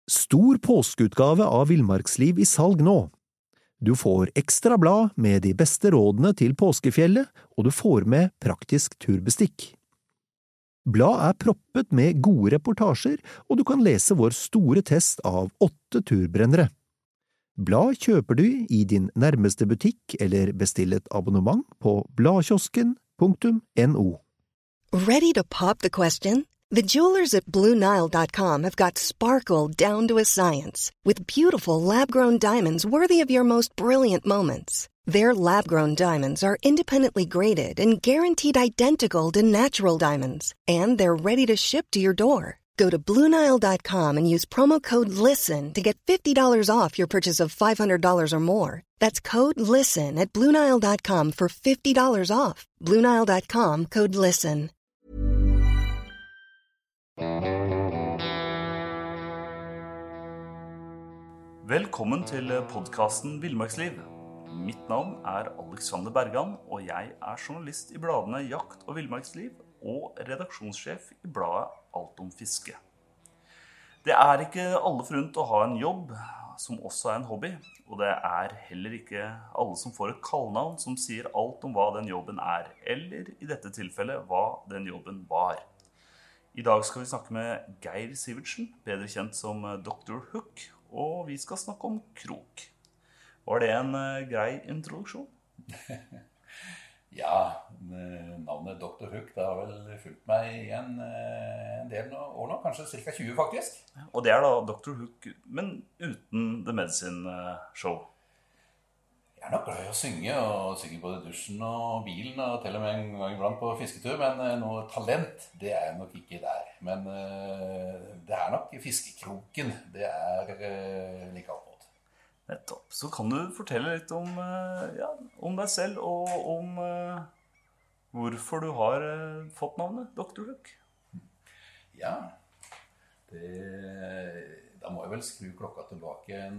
Stor påskeutgave av Villmarksliv i salg nå. Du får ekstra blad med de beste rådene til påskefjellet, og du får med praktisk turbestikk. Blad er proppet med gode reportasjer, og du kan lese vår store test av 8 turbrennere. Blad kjøper du i din nærmeste butikk eller bestill et abonnement på bladkiosken.no. Ready to pop the question? The jewelers at BlueNile.com have got sparkle down to a science with beautiful lab-grown diamonds worthy of your most brilliant moments. Their lab-grown diamonds are independently graded and guaranteed identical to natural diamonds, and they're ready to ship to your door. Go to BlueNile.com and use promo code LISTEN to get $50 off your purchase of $500 or more. That's code LISTEN at BlueNile.com for $50 off. BlueNile.com, code LISTEN. Velkommen til podcasten Villmarksliv. Mitt navn er Alexander Bergan, og jeg er journalist i bladene Jakt og Villmarksliv og redaksjonssjef i bladet Alt om fiske. Det er ikke alle forunt å ha en jobb som også er en hobby, og det er heller ikke alle som får et kallenavn som sier alt om hva den jobben er, eller i dette tilfellet hva den jobben var. I dag skal vi snakke med Geir Sivertsen, bedre kjent som Dr. Hook, og vi skal snakke om krok. Var det en grei introduksjon? Ja, navnet Dr. Hook, det har vel fulgt meg igjen en del år nå, kanskje ca. 20 faktisk. Og det er da Dr. Hook, men uten The Medicine Show. Jeg er nok glad i å synge, og synge både i dusjen og bilen, og til og med en gang iblant på fisketur, men noe talent, det er nok ikke der. Men det er nok fiskekroken, det er like alt. Nettopp. Så kan du fortelle litt om deg selv, og om hvorfor du har fått navnet Dr. Hook. Ja, da må jeg vel skru klokka tilbake en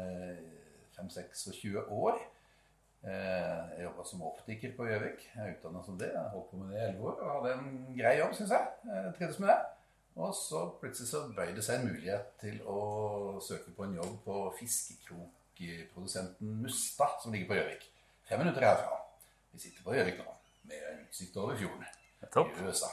5-26 år. Jeg jobbet som optiker på Gjøvik. Jeg er utdannet som det. Jeg holdt på med det i 11 år og hadde en grei jobb, synes jeg. Jeg trivdes med det. Og så plutselig så bøyde det seg en mulighet til å søke på en jobb på fiskekrokprodusenten Musta, som ligger på Gjøvik. 5 minutter herfra. Vi sitter på Gjøvik nå, med utsikt over fjorden i USA.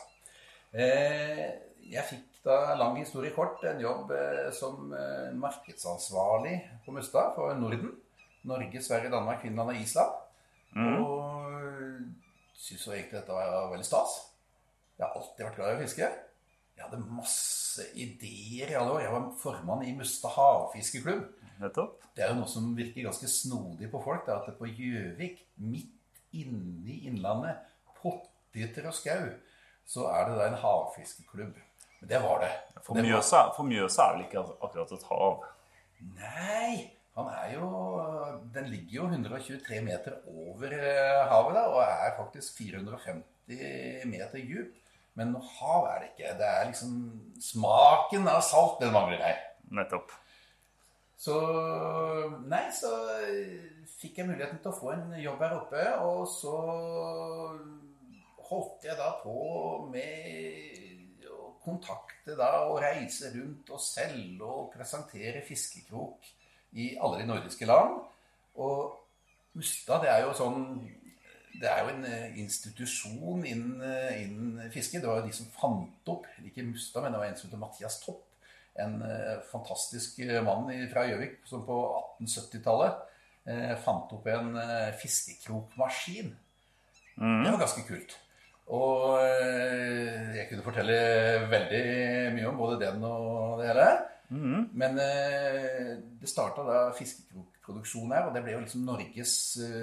Jeg fikk da, lang historie kort, en jobb som markedsansvarlig på Musta for Norden. Norge, Sverige, Danmark, Finland og Island. Og synes jo egentlig dette var veldig stas. Jeg har alltid vært glad i å fiske. Jeg hadde masse ideer i alle år. Jeg var formann i Musta havfiskeklubb. Nettopp. Det er jo noe som virker ganske snodig på folk, det er at det på Gjøvik, midt inne i innlandet, potteter og skau, så er det da en havfiskeklubb. Men det var det. For Mjøsa er vel ikke akkurat et hav? Nei, den ligger jo 123 meter over havet da, og er faktisk 450 meter djup. Men noe hav er det ikke. Det er liksom smaken av salt den mangler her. Nettopp. Så fikk jeg muligheten til å få en jobb her oppe, og så holdt jeg da på med å kontakte da, og reise rundt og selge og presentere fiskekrok i alle de nordiske land. Og Musta, det er jo en institusjon innen fiske. Det var jo de som fant opp, ikke Musta, men det var en som heter Mathias Topp, en fantastisk mann fra Gjøvik, som på 1870-tallet fant opp en fiskekrokmaskin. Det var ganske kult. Og jeg kunne fortelle veldig mye om både den og det hele. Men det startet da fiskekrokproduksjon her, og det ble jo liksom Norges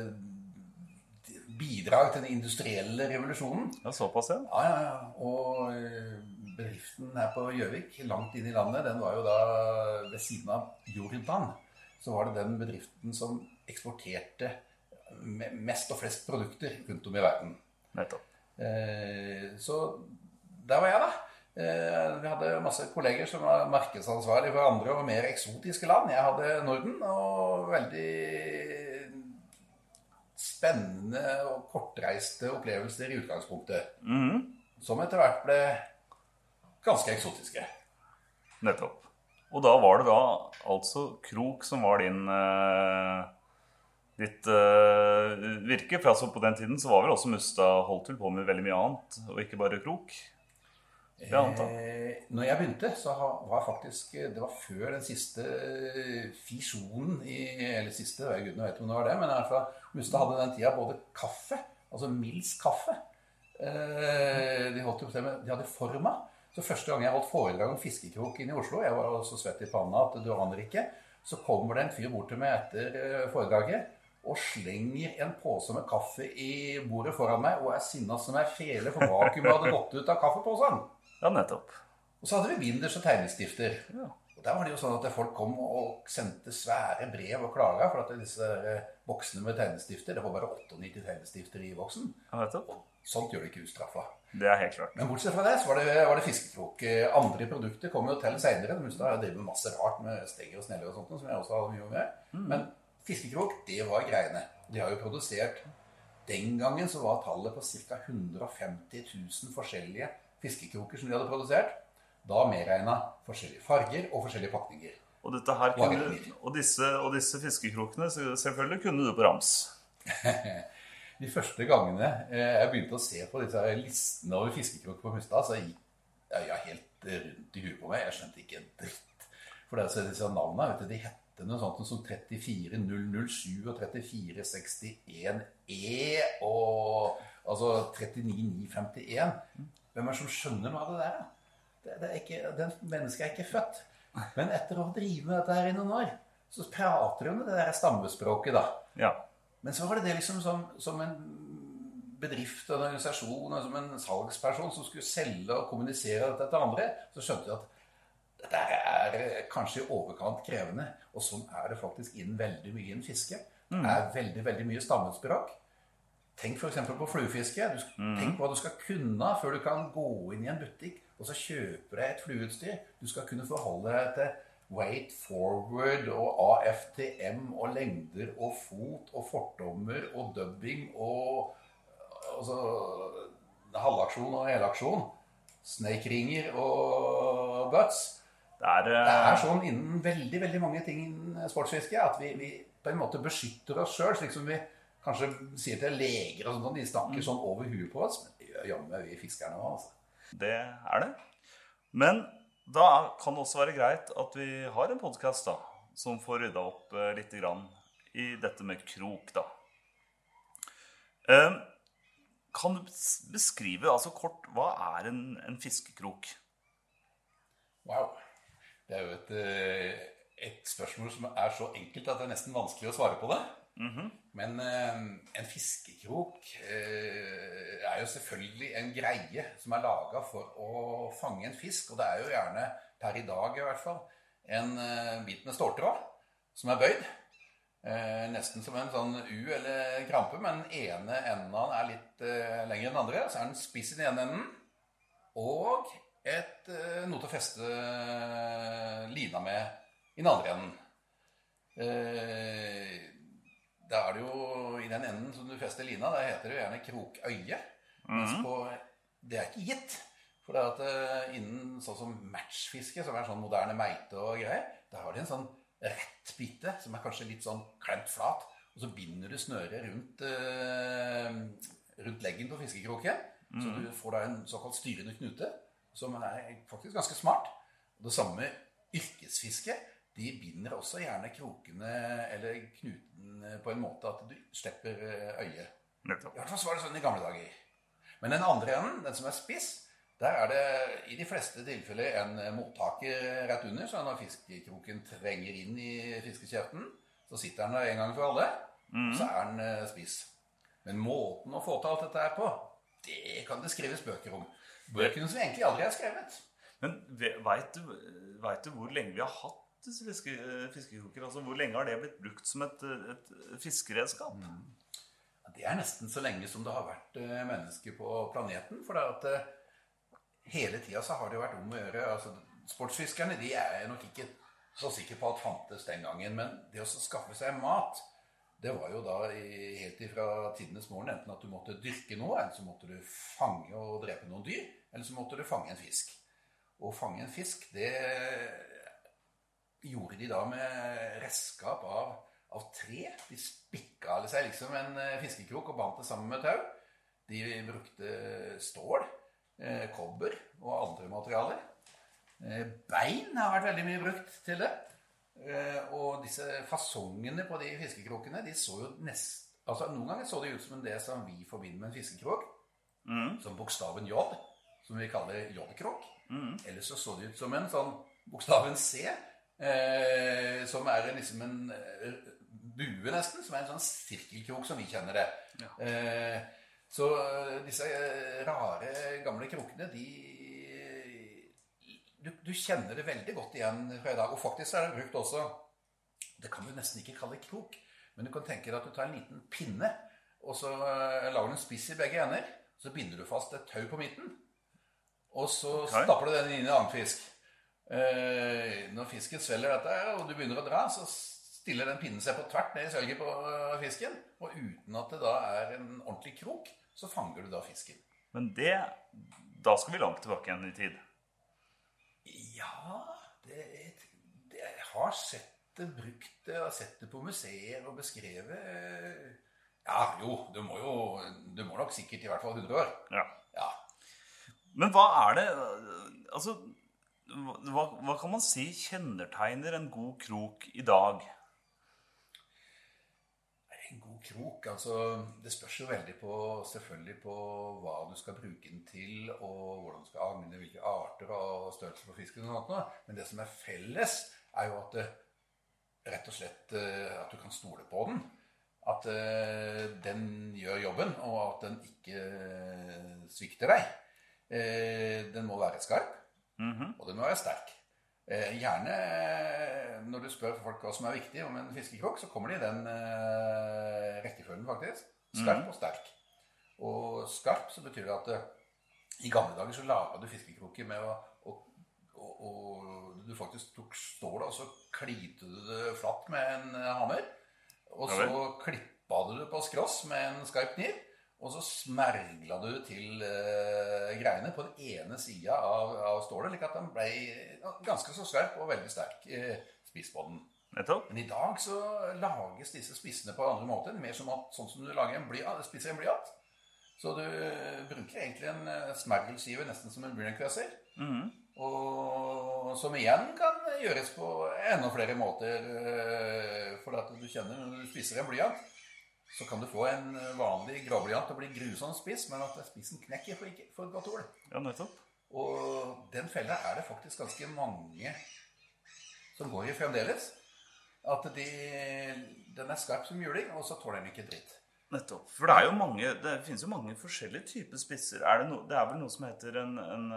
bidrag til den industrielle revolusjonen. Ja, såpass, ja. Ja. Og bedriften her på Gjøvik, langt inn i landet, den var jo da ved siden av Jordan. Så var det den bedriften som eksporterte mest og flest produkter rundt om i verden. Nettopp. Så der var jeg da. Vi hadde masse kolleger som var markedsansvarlige for andre og mer eksotiske land. Jeg hadde Norden, og veldig spennende og kortreiste opplevelser i utgangspunktet. Som etter hvert ble ganske eksotiske. Nettopp. Og da var det da altså krok som var ditt virke. For altså på den tiden så var vel også Mustad holdt til på med veldig mye annet, og ikke bare krok. Når jeg begynte, så var faktisk, det var før den siste fisjonen, eller siste, jeg vet ikke om det var det, men i hvert fall, Mustad hadde den tida både kaffe, altså Mills kaffe. De hadde forma. Så første gang jeg holdt foredrag om fiskekrok inne i Oslo, jeg var så svett i panna at du aner ikke, så kommer det en fyr bort til meg etter foredraget, og slenger en påse med kaffe i bordet foran meg, og sinnet som fele, for vakuumet hadde gått ut av kaffepåsen. Ja, nettopp. Og så hadde vi binders og tegnestifter. Ja. Og der var det jo sånn at folk kom og sendte svære brev og klaga, for at disse boksene med tegnestifter, det var bare 98 tegnestifter i boksen. Ja, nettopp. Og sånt gjør det ikke ustraffa. Det helt klart. Men bortsett fra det, så var det fiskekrok. Andre produkter kom jo til senere. Mustad har drevet med masse rart med steger og sneller og sånt, som jeg også hadde mye med. Men fiskekrok, det var greiene. De har jo produsert, den gangen så var tallet på ca. 150 000 forskjellige fiskekroker som de hadde produsert. Da medregnet forskjellige farger og forskjellige pakninger. Og dette her og disse fiskekrokene selvfølgelig kunne du på rams. De første gangene jeg begynte å se på disse listene over fiskekrok på Mustad, så gikk jeg helt rundt i huet på meg. Jeg skjønte ikke en dritt. For det er disse navnene, de hette noe sånt som 34007 og 3461E og altså 39951. Hvem det som skjønner noe av det der? Den mennesket ikke født. Men etter å drive med dette her i noen år, så prater de om det der stammespråket da. Ja. Men så var det liksom som en bedrift, en organisasjon, som en salgsperson som skulle selge og kommunisere dette til andre, så skjønte jeg at dette kanskje i overkant krevende, og sånn det faktisk innen veldig mye innen fiske. Det veldig, veldig mye stammespråk. Tenk for eksempel på fluefiske. Tenk på hva du skal kunne før du kan gå inn i en butikk, og så kjøper deg et flueutstyr. Du skal kunne forholde deg til weight forward og AFTM og lengder og fot og fortommer og dubbing og altså, halvaksjon og helaksjon, snake-ringer og butts. Det sånn innen veldig, veldig mange ting innen sportsfiske at vi på en måte beskytter oss selv, slik som vi kanskje sier til leger og sånt, de snakker sånn over huet på oss, men det gjør jammen vi fiskerne også. Altså. Det det. Men da kan det også være greit at vi har en podcast da, som får rydda opp litt grann i dette med krok da. Kan du beskrive altså kort, hva en fiskekrok? Wow, det jo et spørsmål som så enkelt at det nesten vanskelig å svare på det. Men en fiskekrok jo selvfølgelig en greie som laget for å fange en fisk, og det jo gjerne, per i dag i hvert fall, en bit med ståltråd som bøyd. Nesten som en sånn U eller krampe, men den ene enden litt lengre enn den andre, så den spiss i den ene enden, og noe til å feste lina med i den andre enden. Da det jo i den enden som du fester lina, der heter det jo gjerne krokøye. Mens det ikke gitt. For det at innen sånn som matchfiske, som sånn moderne meite og greier, da har de en sånn rett bitte, som kanskje litt sånn klemt flat, og så binder du snøret rundt leggen på fiskekroken, så du får da en såkalt styrende knute, som faktisk ganske smart. Og det samme yrkesfiske, de binder også gjerne krokene eller knuten på en måte at du slipper øyet. I hvert fall så var det sånn i gamle dager. Men den andre enden, den som spiss, der det i de fleste tilfeller en mottaker rett under, så når fiskekroken trenger inn i fiskekjeften, så sitter den der en gang for alle, så den spiss. Men måten å få til alt dette på, det kan det skrives bøker om. Bøkene som egentlig aldri skrevet. Men vet du hvor lenge vi har hatt disse fiskekroker? Altså, hvor lenge har det blitt brukt som et fiskeredskap? Det nesten så lenge som det har vært mennesker på planeten, for det at hele tiden så har det jo vært om å gjøre. Altså, sportsfiskerne, de nok ikke så sikre på at fantes den gangen, men det å skaffe seg mat, det var jo da helt ifra tidenes morgen, enten at du måtte dyrke noe, eller så måtte du fange og drepe noen dyr, eller så måtte du fange en fisk. Og fange en fisk, det gjorde de da med redskap av tre. De spikka seg liksom en fiskekrok og bandt det sammen med tau. De brukte stål, kobber og andre materialer. Bein har vært veldig mye brukt til det. Og disse fasongene på de fiskekrokene, de så jo noen ganger så det ut som det som vi forbinder med en fiskekrok, som bokstaven J, som vi kaller J-krok. Eller så det ut som en sånn bokstaven C, som liksom en bue nesten, som en sånn sirkelkrok som vi kjenner det. Ja. Så disse rare gamle krokene, du kjenner det veldig godt igjen fra i dag. Og faktisk det brukt også, det kan du nesten ikke kalle krok, men du kan tenke deg at du tar en liten pinne, og så lager du en spiss i begge ender, så binder du fast et tau på midten, og så stapper du den inn i en annen fisk. Når fisken svelger dette, og du begynner å dra, så stiller den pinnen seg på tvert ned i sølget på fisken, og uten at det da en ordentlig krok, så fanger du da fisken. Men da skal vi langt tilbake igjen i tid. Ja, jeg har sett det brukt, jeg har sett det på museer og beskrevet. Ja, jo, du må nok sikkert i hvert fall 100 år. Ja. Men hva det, altså, hva kan man si kjennetegner en god krok i dag? En god krok, altså, det spørs jo veldig selvfølgelig på hva du skal bruke den til, og hvordan du skal agne, hvilke arter og størrelser på fisken og sånt. Men det som felles jo at rett og slett at du kan stole på den. At den gjør jobben, og at den ikke svikter deg. Den må være skarp, og den må være sterk. Gjerne, når du spør folk hva som viktig om en fiskekrok, så kommer det i den rekkefølgen faktisk. Skarp og sterk. Og skarp så betyr det at i gamle dager så laget du fiskekroker med og du faktisk tok stål, og så klite du det flatt med en hammer, og så klippa du det på skross med en skarp kniv, og så smergla du til greiene på den ene siden av stålet, slik at den ble ganske så skarp og veldig sterk spiss på den. Men i dag så lages disse spissene på andre måter, mer som sånn som du lager spisser en blyant. Så du bruker egentlig en smergelskive nesten som en blyantkrøser, og som igjen kan gjøres på enda flere måter, for at du kjenner når du spisser en blyant, så kan du få en vanlig gråblyant og bli grusom spiss, men at spissen knekker for et godt ord. Ja, nettopp. Og den fella det faktisk ganske mange som går i fremdeles. At den skarp som juling, og så tåler den ikke dritt. Nettopp. For det finnes jo mange forskjellige typer spisser. Det vel noe som heter en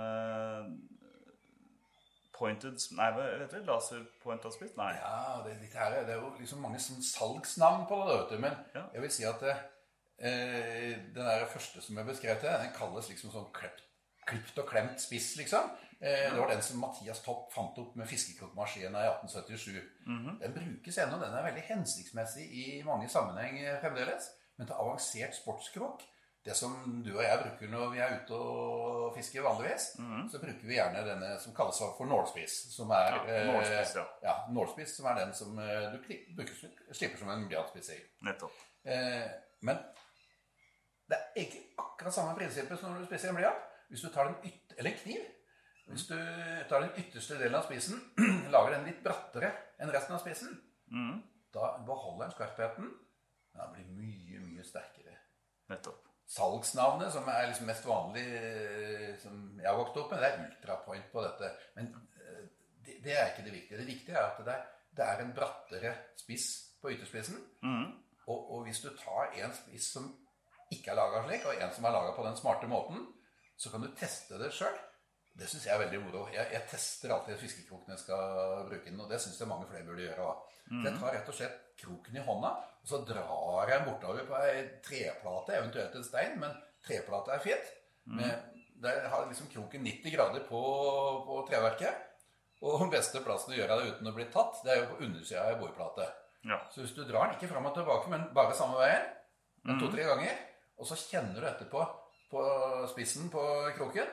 pointed, laser pointed spiss? Nei. Ja, det jo liksom mange salgsnavn på det, men jeg vil si at den der første som beskrevet den kalles liksom sånn klipt og klemt spiss, liksom. Det var den som Mathias Topp fant opp med fiskekrokmaskinen i 1877. Den brukes ennå, den veldig hensiktsmessig i mange sammenheng fremdeles, men til avansert sportskrok, det som du og jeg bruker når vi ute og fisker vanligvis, så bruker vi gjerne denne som kalles for nålspiss, som nålspiss, nålspiss, som den som du slipper som en blyantspiss i. Nettopp. Men det ikke akkurat samme prinsippet som når du spisser en blyant. Hvis du tar eller en kniv, hvis du tar den ytterste delen av spissen, lager den litt brattere enn resten av spissen, da beholder den skarpheten, den blir mye, mye sterkere. Nettopp. Salgsnavnet, som liksom mest vanlig, som jeg har vokst opp med, det ultrapoint på dette. Men det ikke det viktige. Det viktige at det en brattere spiss på ytterspissen. Og hvis du tar en spiss som ikke laget slik, og en som laget på den smarte måten, så kan du teste det selv. Det synes jeg veldig moro. Jeg tester alltid fiskekrokene jeg skal bruke den, og det synes jeg mange flere burde gjøre. Så jeg tar rett og slett kroken i hånda, og så drar jeg bortover på en treplate, eventuelt en stein, men treplate fint. Der har liksom kroken 90 grader på treverket, og den beste plassen å gjøre det uten å bli tatt, det jo på undersiden av bordplate. Ja. Så hvis du drar den ikke frem og tilbake, men bare samme veien, 2-3 ganger, og så kjenner du etterpå på spissen på kroken,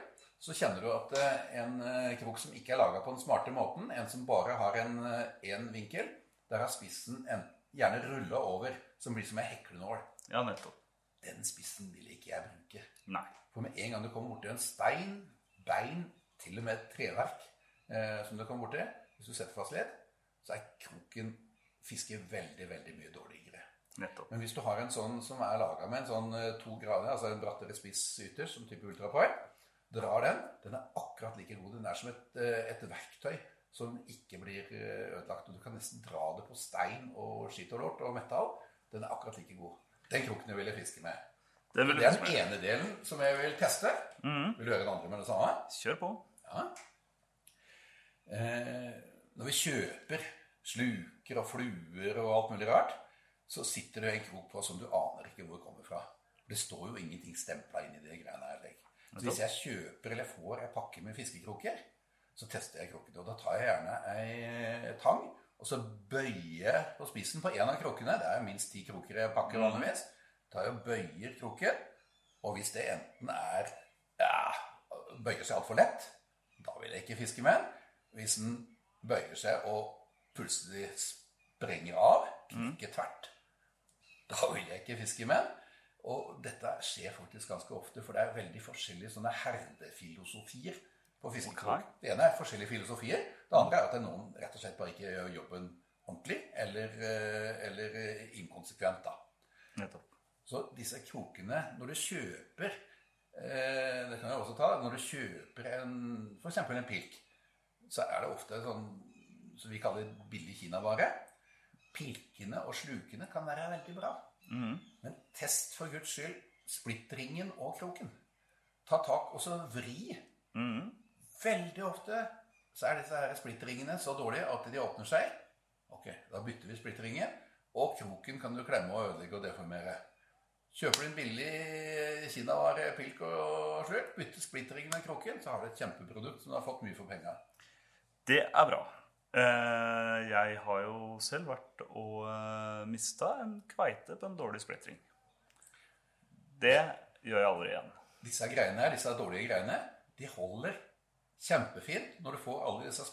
så kjenner du at en krok som ikke laget på den smarte måten, en som bare har en vinkel, der har spissen gjerne rullet over, som blir som en heklenål. Ja, nettopp. Den spissen vil ikke jeg bruke. Nei. For med en gang du kommer bort til en stein, bein, til og med et treverk, som du kommer bort til, hvis du setter fast led, så kroken fisker veldig, veldig mye dårligere. Nettopp. Men hvis du har en sånn som laget med en sånn 2 grader, altså en brattere spiss ytterst, som type ultrapoil, drar den akkurat like god. Den som et verktøy som ikke blir ødelagt, og du kan nesten dra det på stein og skitt og lort og metall. Den akkurat like god. Den kroken jeg ville fiske med. Det den ene delen som jeg vil teste. Vil du høre den andre med det samme? Kjør på. Ja. Når vi kjøper sluker og fluer og alt mulig rart, så sitter det en krok på som du aner ikke hvor det kommer fra. Det står jo ingenting stemplet inn i det greiene her. Så hvis jeg kjøper eller får en pakke med fiskekroker, så tester jeg kroken. Og da tar jeg gjerne en tang, og så bøyer jeg på spissen på en av krokene. Det minst 10 kroker jeg pakker vanligvis. Da jeg bøyer kroken, og hvis det enten bøyer seg alt for lett, da vil jeg ikke fiske med den. Hvis den bøyer seg og plutselig sprenger av, knekker tvert, da vil jeg ikke fiske med den. Og dette skjer faktisk ganske ofte, for det veldig forskjellige sånne herdefilosofier på fiskekrok. Okay. Det ene forskjellige filosofier, det andre at noen rett og slett bare ikke gjør jobben ordentlig, eller inkonsekvent da. Nettopp. Så disse krokene, når du kjøper, det kan jeg også ta, når du kjøper for eksempel en pilk, så det ofte sånn, som vi kaller billig kinavare. Pilkene og slukene kan være veldig bra. Men test for Guds skyld splittringen og kroken. Ta tak og så vri. Veldig ofte så disse her splittringene så dårlige at de åpner seg. Ok, da bytter vi splittringen, og kroken kan du klemme og ødelegge og deformere. Kjøper du en billig kinavare, pilk og sluk, bytter splittringen av kroken, så har du et kjempeprodukt som du har fått mye for penger. Det bra. Jeg har jo selv vært og mistet en kveite på en dårlig splittring. Det gjør jeg aldri igjen. Disse greiene her, disse dårlige greiene, de holder kjempefint når du får alle disse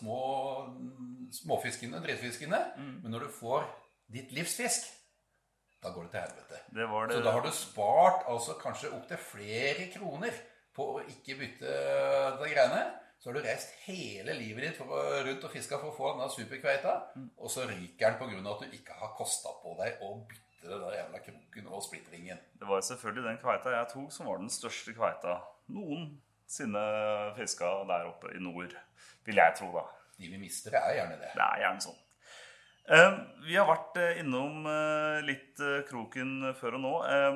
småfiskene, drittfiskene, men når du får ditt livsfisk, da går det til helvete. Det. Så da har du spart altså kanskje opp til flere kroner på å ikke bytte de greiene. Så har du reist hele livet ditt rundt og fisket for å få denne superkveita, og så ryker den på grunn av at du ikke har kostet på deg å bytte det der jævla kroken og splittringen. Det var selvfølgelig den kveita jeg tok som var den største kveita noensinne fisket der oppe i nord, vil jeg tro da. De vi mister gjerne det. Det gjerne sånn. Vi har vært innom litt kroken før og nå,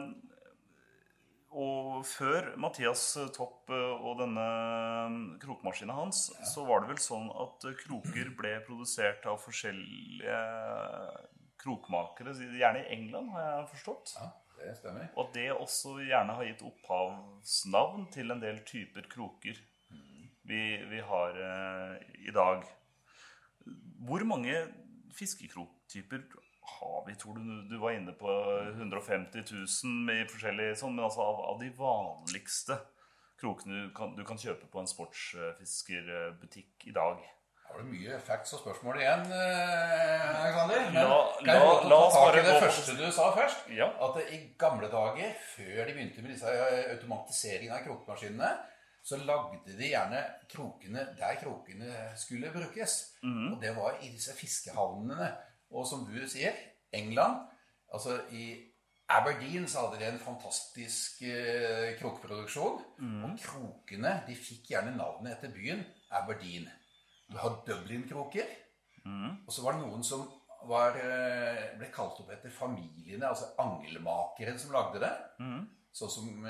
og før Mathias Topp og denne krokmaskinen hans, så var det vel sånn at kroker ble produsert av forskjellige krokmakere, gjerne i England, har jeg forstått. Ja, det stemmer. Og det også gjerne har gitt opphavsnavn til en del typer kroker vi har i dag. Hvor mange fiskekroktyper har vi? Tror du var inne på 150 000 med forskjellige sånn, men altså av de vanligste krokene du kan kjøpe på en sportsfiskerbutikk i dag. Har du mye facts og spørsmål igjen, Alexander? La oss bare det første du sa først, ja. At i gamle dager, før de begynte med disse automatiseringen av krokmaskinene, så lagde de gjerne krokene der krokene skulle brukes. Og det var i disse fiskehavnene. Og som du sier, England, altså i Aberdeen så hadde de en fantastisk krokproduksjon. Og krokene, de fikk gjerne navnet etter byen Aberdeen. Du har Dublin-kroker, og så var det noen som ble kalt opp etter familiene, altså angelmakeren som lagde det. Sånn som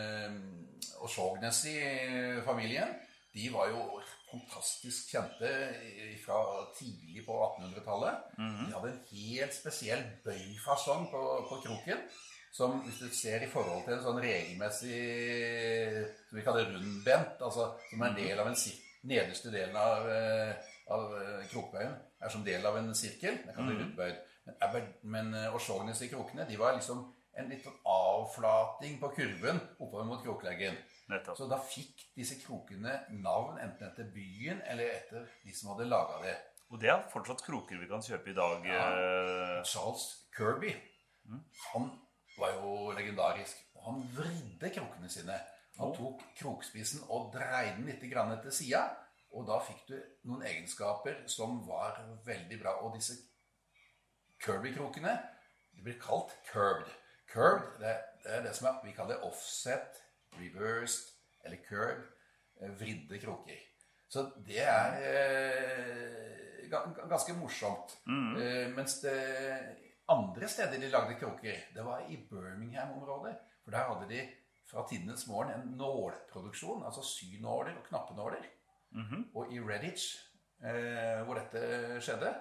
O'Shaughnessy-familien, de var jo fantastisk kjente fra tidlig på 1800-tallet. De hadde en helt spesiell bøyfasong på kroken, som hvis du ser i forhold til en sånn regelmessig, som vi kaller rundbent, altså som en del av en nederste delen av krokbøyen, som del av en sirkel, det kan bli rundbøyd. Men O'Shaughnessy-krokene, de var liksom en litt avflating på kurven oppover mot krokleggen. Nettopp. Så da fikk disse krokene navn enten etter byen eller etter de som hadde laget det. Og det er fortsatt kroker vi kan kjøpe i dag. Charles Kirby, han var jo legendarisk. Og han vridde krokene sine. Han tok krokspissen og dreide den litt grann til siden, og da fikk du noen egenskaper som var veldig bra. Og disse Kirby-krokene, de blir kalt curved. Curved, det er det som vi kaller offset, reversed eller curved, vridde kroker. Så det er ganske morsomt. Mens det andre steder de lagde kroker, det var i Birmingham-området. For der hadde de fra tidenes morgen en nålproduksjon, altså synåler og knappenåler. Og i Redditch, hvor dette skjedde,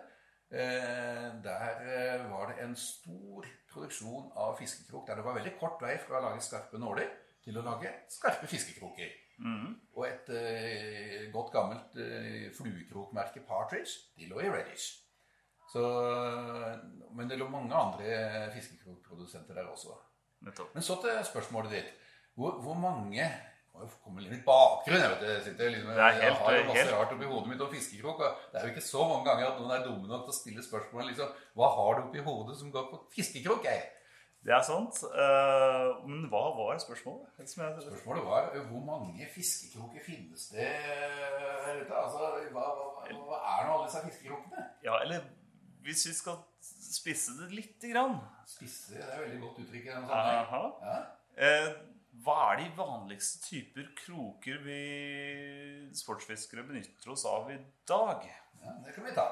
der var det en stor produksjon av fiskekrok, der det var veldig kort vei fra å lage skarpe nåler til å lage skarpe fiskekroker. Og et godt gammelt fluekrokmerke Partridge, de lå i Redditch. Men det lå mange andre fiskekrokprodusenter der også. Nettopp. Men så til spørsmålet ditt. Hvor mange... Det kommer litt bakgrunn, jeg vet det. Jeg har jo masse rart oppi hodet mitt om fiskekrok, og det er jo ikke så mange ganger at noen er dumme nok til å stille spørsmålet, liksom, hva har du oppi hodet som går på fiskekrok, Det er sant. Men hva var spørsmålet? Spørsmålet var, hvor mange fiskekroker finnes det her ute? Altså, hva er nå alle disse fiskekrokene? Ja, eller hvis vi skal spisse det litt grann. Spisse, det er veldig godt uttrykk i denne sammenheng. Ja. Hva er de vanligste typer kroker vi sportsfiskere benytter oss av i dag? Ja, det kan vi ta.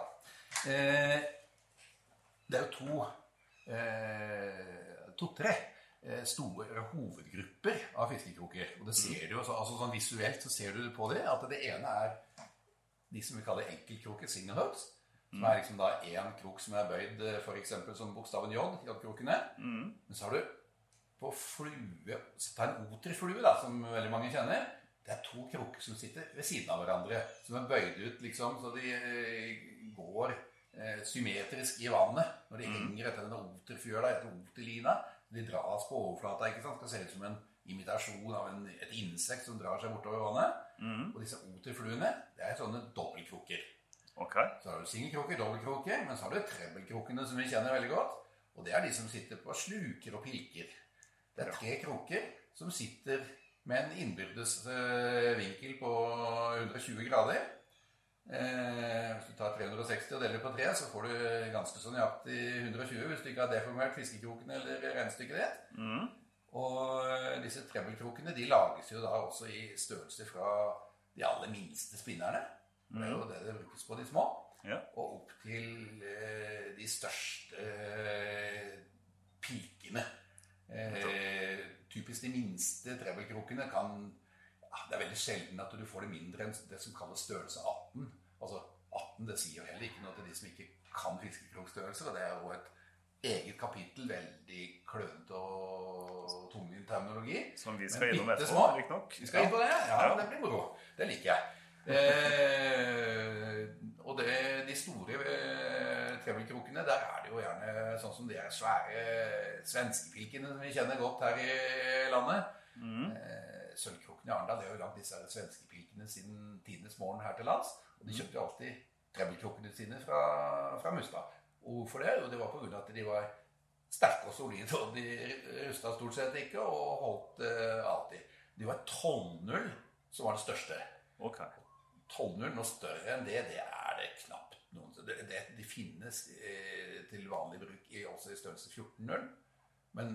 Det er jo to-tre store hovedgrupper av fiskekroker. Og det ser du jo, altså sånn visuelt så ser du på det, at det ene er de som vi kaller enkeltkroker, single hooks, som er liksom da en krok som er bøyd for eksempel som bokstaven J, J-krokene. Men så har du på flue, så ta en oterflue da, som veldig mange kjenner. Det er to kroker som sitter ved siden av hverandre, som er bøyd ut liksom, så de går symmetrisk i vannet, når de henger etter denne oterfjøla, etter oterlina. De dras på overflata, ikke sant? Det ser ut som en imitasjon av et insekt som drar seg bortover vannet. Og disse oterfluene, det er sånne dobbeltkroker. Okay. Så har du singelkroker, dobbeltkroker, men så har du trebbelkrokene som vi kjenner veldig godt. Og det er de som sitter på sluker og pilker. Det er tre kroker som sitter med en innbyrdes vinkel på 120 grader. Hvis du tar 360 og deler på 3, så får du ganske så nøyaktig 120 hvis du ikke har deformert fiskekroken eller regnstykket ditt. Og disse trebbelkrokene, de lages jo da også i størrelse fra de aller minste spinnerne. Det er jo det det brukes på de små. Og opp til de største pilkene. Typisk de minste trebbelkrokene kan, det er veldig sjelden at du får det mindre enn det som kalles størrelse 18. Altså 18, det sier jo heller ikke noe til de som ikke kan fiskekrokstørrelser, og det er jo et eget kapittel, veldig klønete og tungvint terminologi. Som vi skal innom etterpå, ikke nok? Vi skal inn på det, ja, det blir moro. Det liker jeg. Og de store trebbelkrokene, der er det jo gjerne sånn som de er svære svenskepilkene som vi kjenner godt her i landet. Sølvkrokene i Arendal, de har jo lagt disse svenskepilkene siden tidenes morgen her til lands, og de kjøpte jo alltid trebbelkrokene sine fra Mustad. Og hvorfor det? Jo, det var på grunn av at de var sterke og solide, og de rustet stort sett ikke, og holdt alltid. De var 12-0 som var det største. Okay. 12-0, noe større enn det, det er det knapt noen. De finnes til vanlig bruk også i størrelse 14-0, men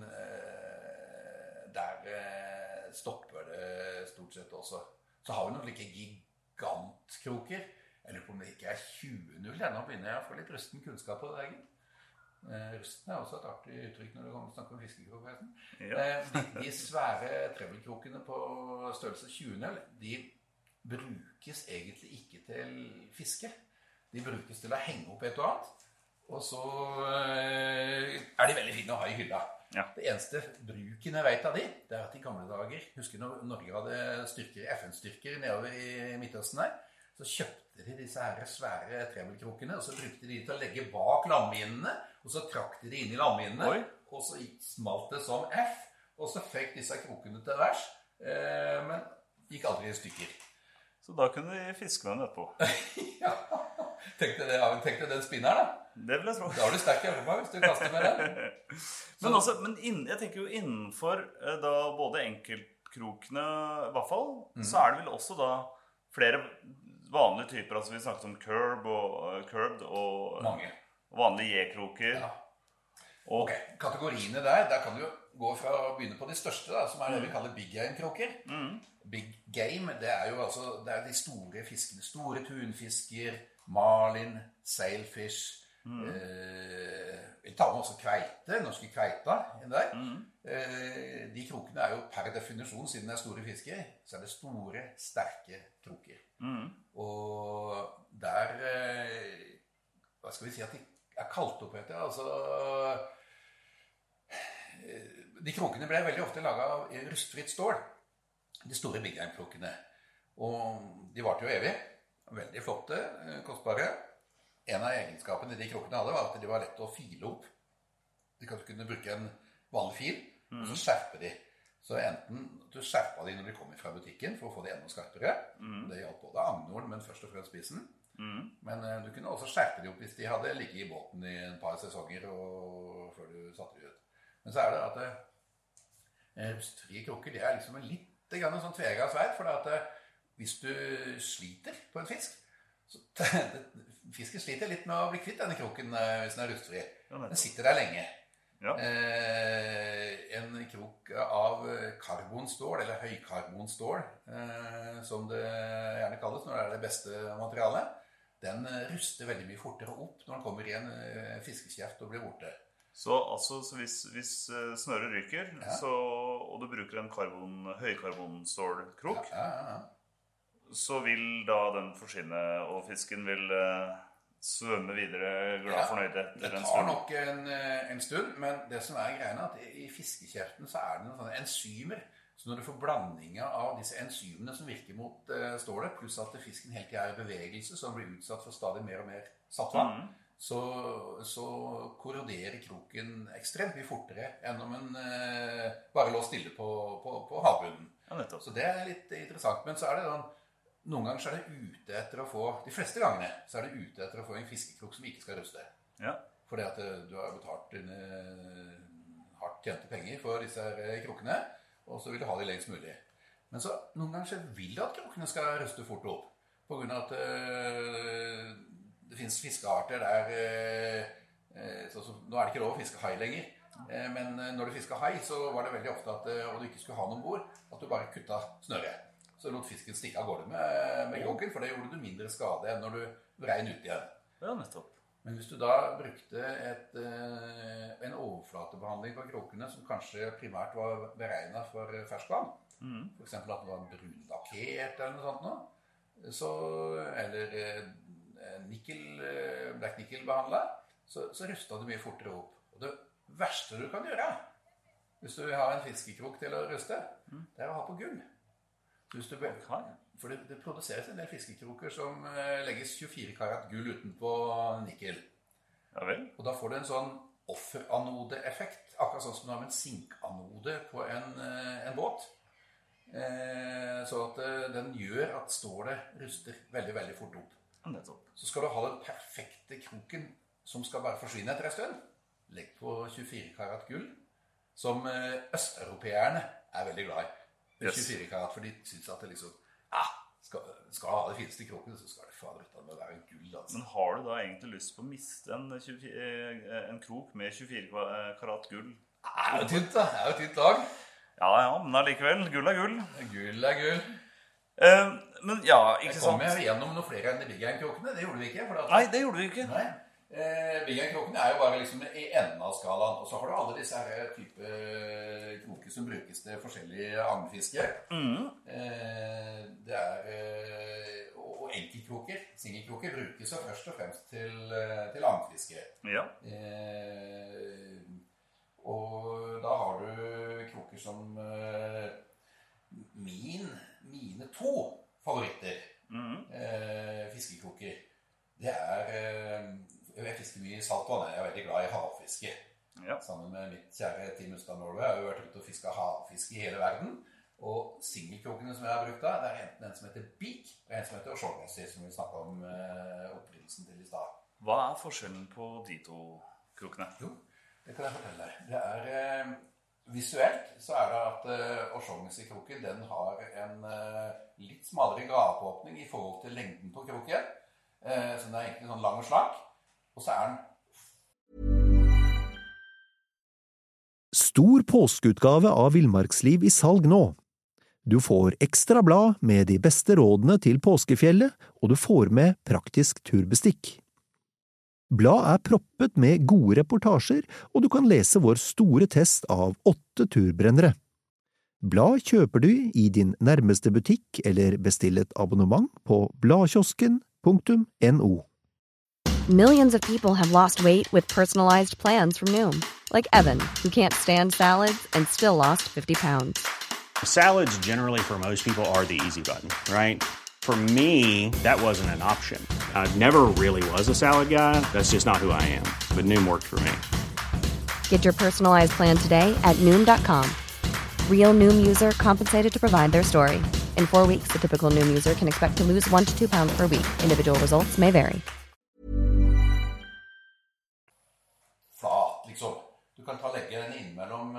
der stopper det stort sett også. Så har vi noen like gigantkroker, eller på om det ikke er 20-0, nå begynner jeg å få litt rusten kunnskap på det, egentlig. Rusten er også et artig uttrykk når det kommer til å snakke om fiskekrok. De svære trebbelkrokene på størrelse 20-0, de brukes egentlig ikke til fiske. De brukes til å henge opp et og annet, og så er de veldig fine å ha i hylla. Det eneste bruken jeg vet av de, det er at i gamle dager, husker når Norge hadde styrker, FN-styrker nedover i Midtøsten her, så kjøpte de disse her svære trebbelkrokene, og så brukte de til å legge bak landminene, og så trakk de inn i landminene, og så smalt det som F, og så føk disse krokene til værs, men gikk aldri I stykker. Så da kunne de fiske med den etterpå. Ja, tenkte den spinner da. Det vil jeg tro. Da har du sterk hjelp på hvis du kaster med den. Men jeg tenker jo innenfor da både enkeltkrokene I hvert fall, så det vel også da flere vanlige typer, altså vi snakket om curbed og mange. Vanlige J-kroker. Ja. Ok, kategoriene der kan du jo gå fra å begynne på de største da, som det vi kaller big game-kroker. Big game, det jo altså det de store fiskene, store tunfisker, marlin, sailfish, vi tar med også kveite, norske kveita der. De krokene jo per definisjon, siden det store fisker, så det store, sterke kroker. Og der, hva skal vi si, at de kalt opp etter, altså de krokene ble veldig ofte laget av rustfritt stål, de store big game-krokene, og de varte jo evig, veldig flotte, kostbare. En av egenskapene de krokene hadde var at de var lett å file opp. De kunne bruke en vanlig fil, og så skjerpe de. Så enten du skjerpet de når de kom fra butikken for å få de enda skarpere, det hjalp både agnoren, men først og fremst spissen. Men du kunne også skjerpe de opp hvis de hadde ligget I båten I en par sesonger før du satte de ut. Men så det at rustfrie kroker, det liksom en litt sånn tvega sverd, for at hvis du sliter på en fisk, så fisken sliter litt med å bli kvitt denne kroken hvis den rustfri. Den sitter der lenge. Ja. En krok av karbonstål, eller høykarbonstål, som det gjerne kalles når det det beste materialet, den ruster veldig mye fortere opp når den kommer I en fiskekjeft og blir borte. Så hvis snøret ryker, og du bruker en høykarbonstålkrok, så vil da den forsvinne, og fisken vil svømme videre glad fornøyd etter en stund. Det tar nok en stund, men det som greien at I fiskekjeften så det noen sånne enzymer, så når du får blandingen av disse enzymene som virker mot stålet, pluss at fisken helt I bevegelse, som blir utsatt for stadig mer og mer saltvann, så korroderer kroken ekstremt mye fortere enn om en bare lå stille på havbunnen. Ja, så det litt interessant, men så det sånn, noen ganger det ute etter å få, de fleste gangene, så det ute etter å få en fiskekrok som ikke skal ruste. Ja. Fordi at du har betalt dine hardt tjente penger for disse krokene, og så vil du ha de lengst mulig. Men så noen ganger så vil du at krokene skal ruste fort opp, på grunn av at det finnes fiskearter der, nå det ikke lov å fiske hai lenger, men når du fisker hai, så var det veldig ofte at, og du ikke skulle ha noen bord, at du bare kuttet snøret. Så lot fisken stikke av gårde med kroken, for det gjorde du mindre skade enn når du vrei den ut igjen. Ja, nettopp. Men hvis du da brukte en overflatebehandling på krokene, som kanskje primært var beregnet for ferskvann, for eksempel at den var brunlakkert eller noe sånt nå, eller black nickel behandlet, så rustet det mye fortere opp. Og det verste du kan gjøre, hvis du vil ha en fiskekrok til å ruste, det å ha på gull. For det produseres en del fiskekroker som legges 24 karat gull utenpå nikkel. Ja vel. Og da får du en sånn offeranode-effekt, akkurat sånn som du har med en sinkanode på en båt. Så at den gjør at stålet ruster veldig, veldig fort opp. Så skal du ha den perfekte kroken som skal bare forsvinne etter en stund. Legg på 24 karat gull, som østeuropeerne veldig glad I. 24 karat, for de synes at det liksom skal ha det fineste kroken, så skal det fader ut av med å være en gull. Altså. Men har du da egentlig lyst på å miste en krok med 24 karat gull? Det jo tynt da, det jo tynt lag. Ja, men allikevel, gull gull. Gull gull. Men ja, ikke sant? Jeg kom gjennom noen flere enn de big game-krokene, det gjorde vi ikke. Nei, det gjorde vi ikke. Nei. Big game-krokene jo bare liksom I enden av skalaen, og så har du alle disse her type kroker som brukes til forskjellige agnfiske. Det og enkeltkroker, singelkroker, brukes først og fremst til agnfiske. Ja. Og da har du kroker som mine to favoritter, fiskekroker. Det jeg fisker mye I saltvann, jeg veldig glad I havfiske. Ja. Sammen med mitt kjære Team Ustad Norway har vi vært ute og fisket havfisk i hele verden. Og singelkrokene som jeg har brukt da, det enten en som heter Beak, og en som heter O'Shaughnessy, som vi snakket om opprinnelsen til i stad. Hva forskjellen på de to krokene? Jo, det kan jeg fortelle deg. Det visuelt så det at O'Shaughnessy-kroken, den har en litt smalere gapåpning i forhold til lengden på kroken. Så den egentlig sånn lang og slank. Og så den Stor påskeutgave av Villmarksliv i salg nå. Du får ekstra blad med de beste rådene til påskefjellet, og du får med praktisk turbestikk. Blad proppet med gode reportasjer, og du kan lese vår store test av 8 turbrennere. Blad kjøper du i din nærmeste butikk eller bestill et abonnement på bladkiosken.no. Millions of people have lost weight with personalized plans from Noom. Like Evan, who can't stand salads and still lost 50 pounds. Salads generally for most people are the easy button, right? For me, that wasn't an option. I never really was a salad guy. That's just not who I am. But Noom worked for me. Get your personalized plan today at Noom.com. Real Noom user compensated to provide their story. In 4 weeks, the typical Noom user can expect to lose 1 to 2 pounds per week. Individual results may vary. Flat, liksom. Du kan legge den innimellom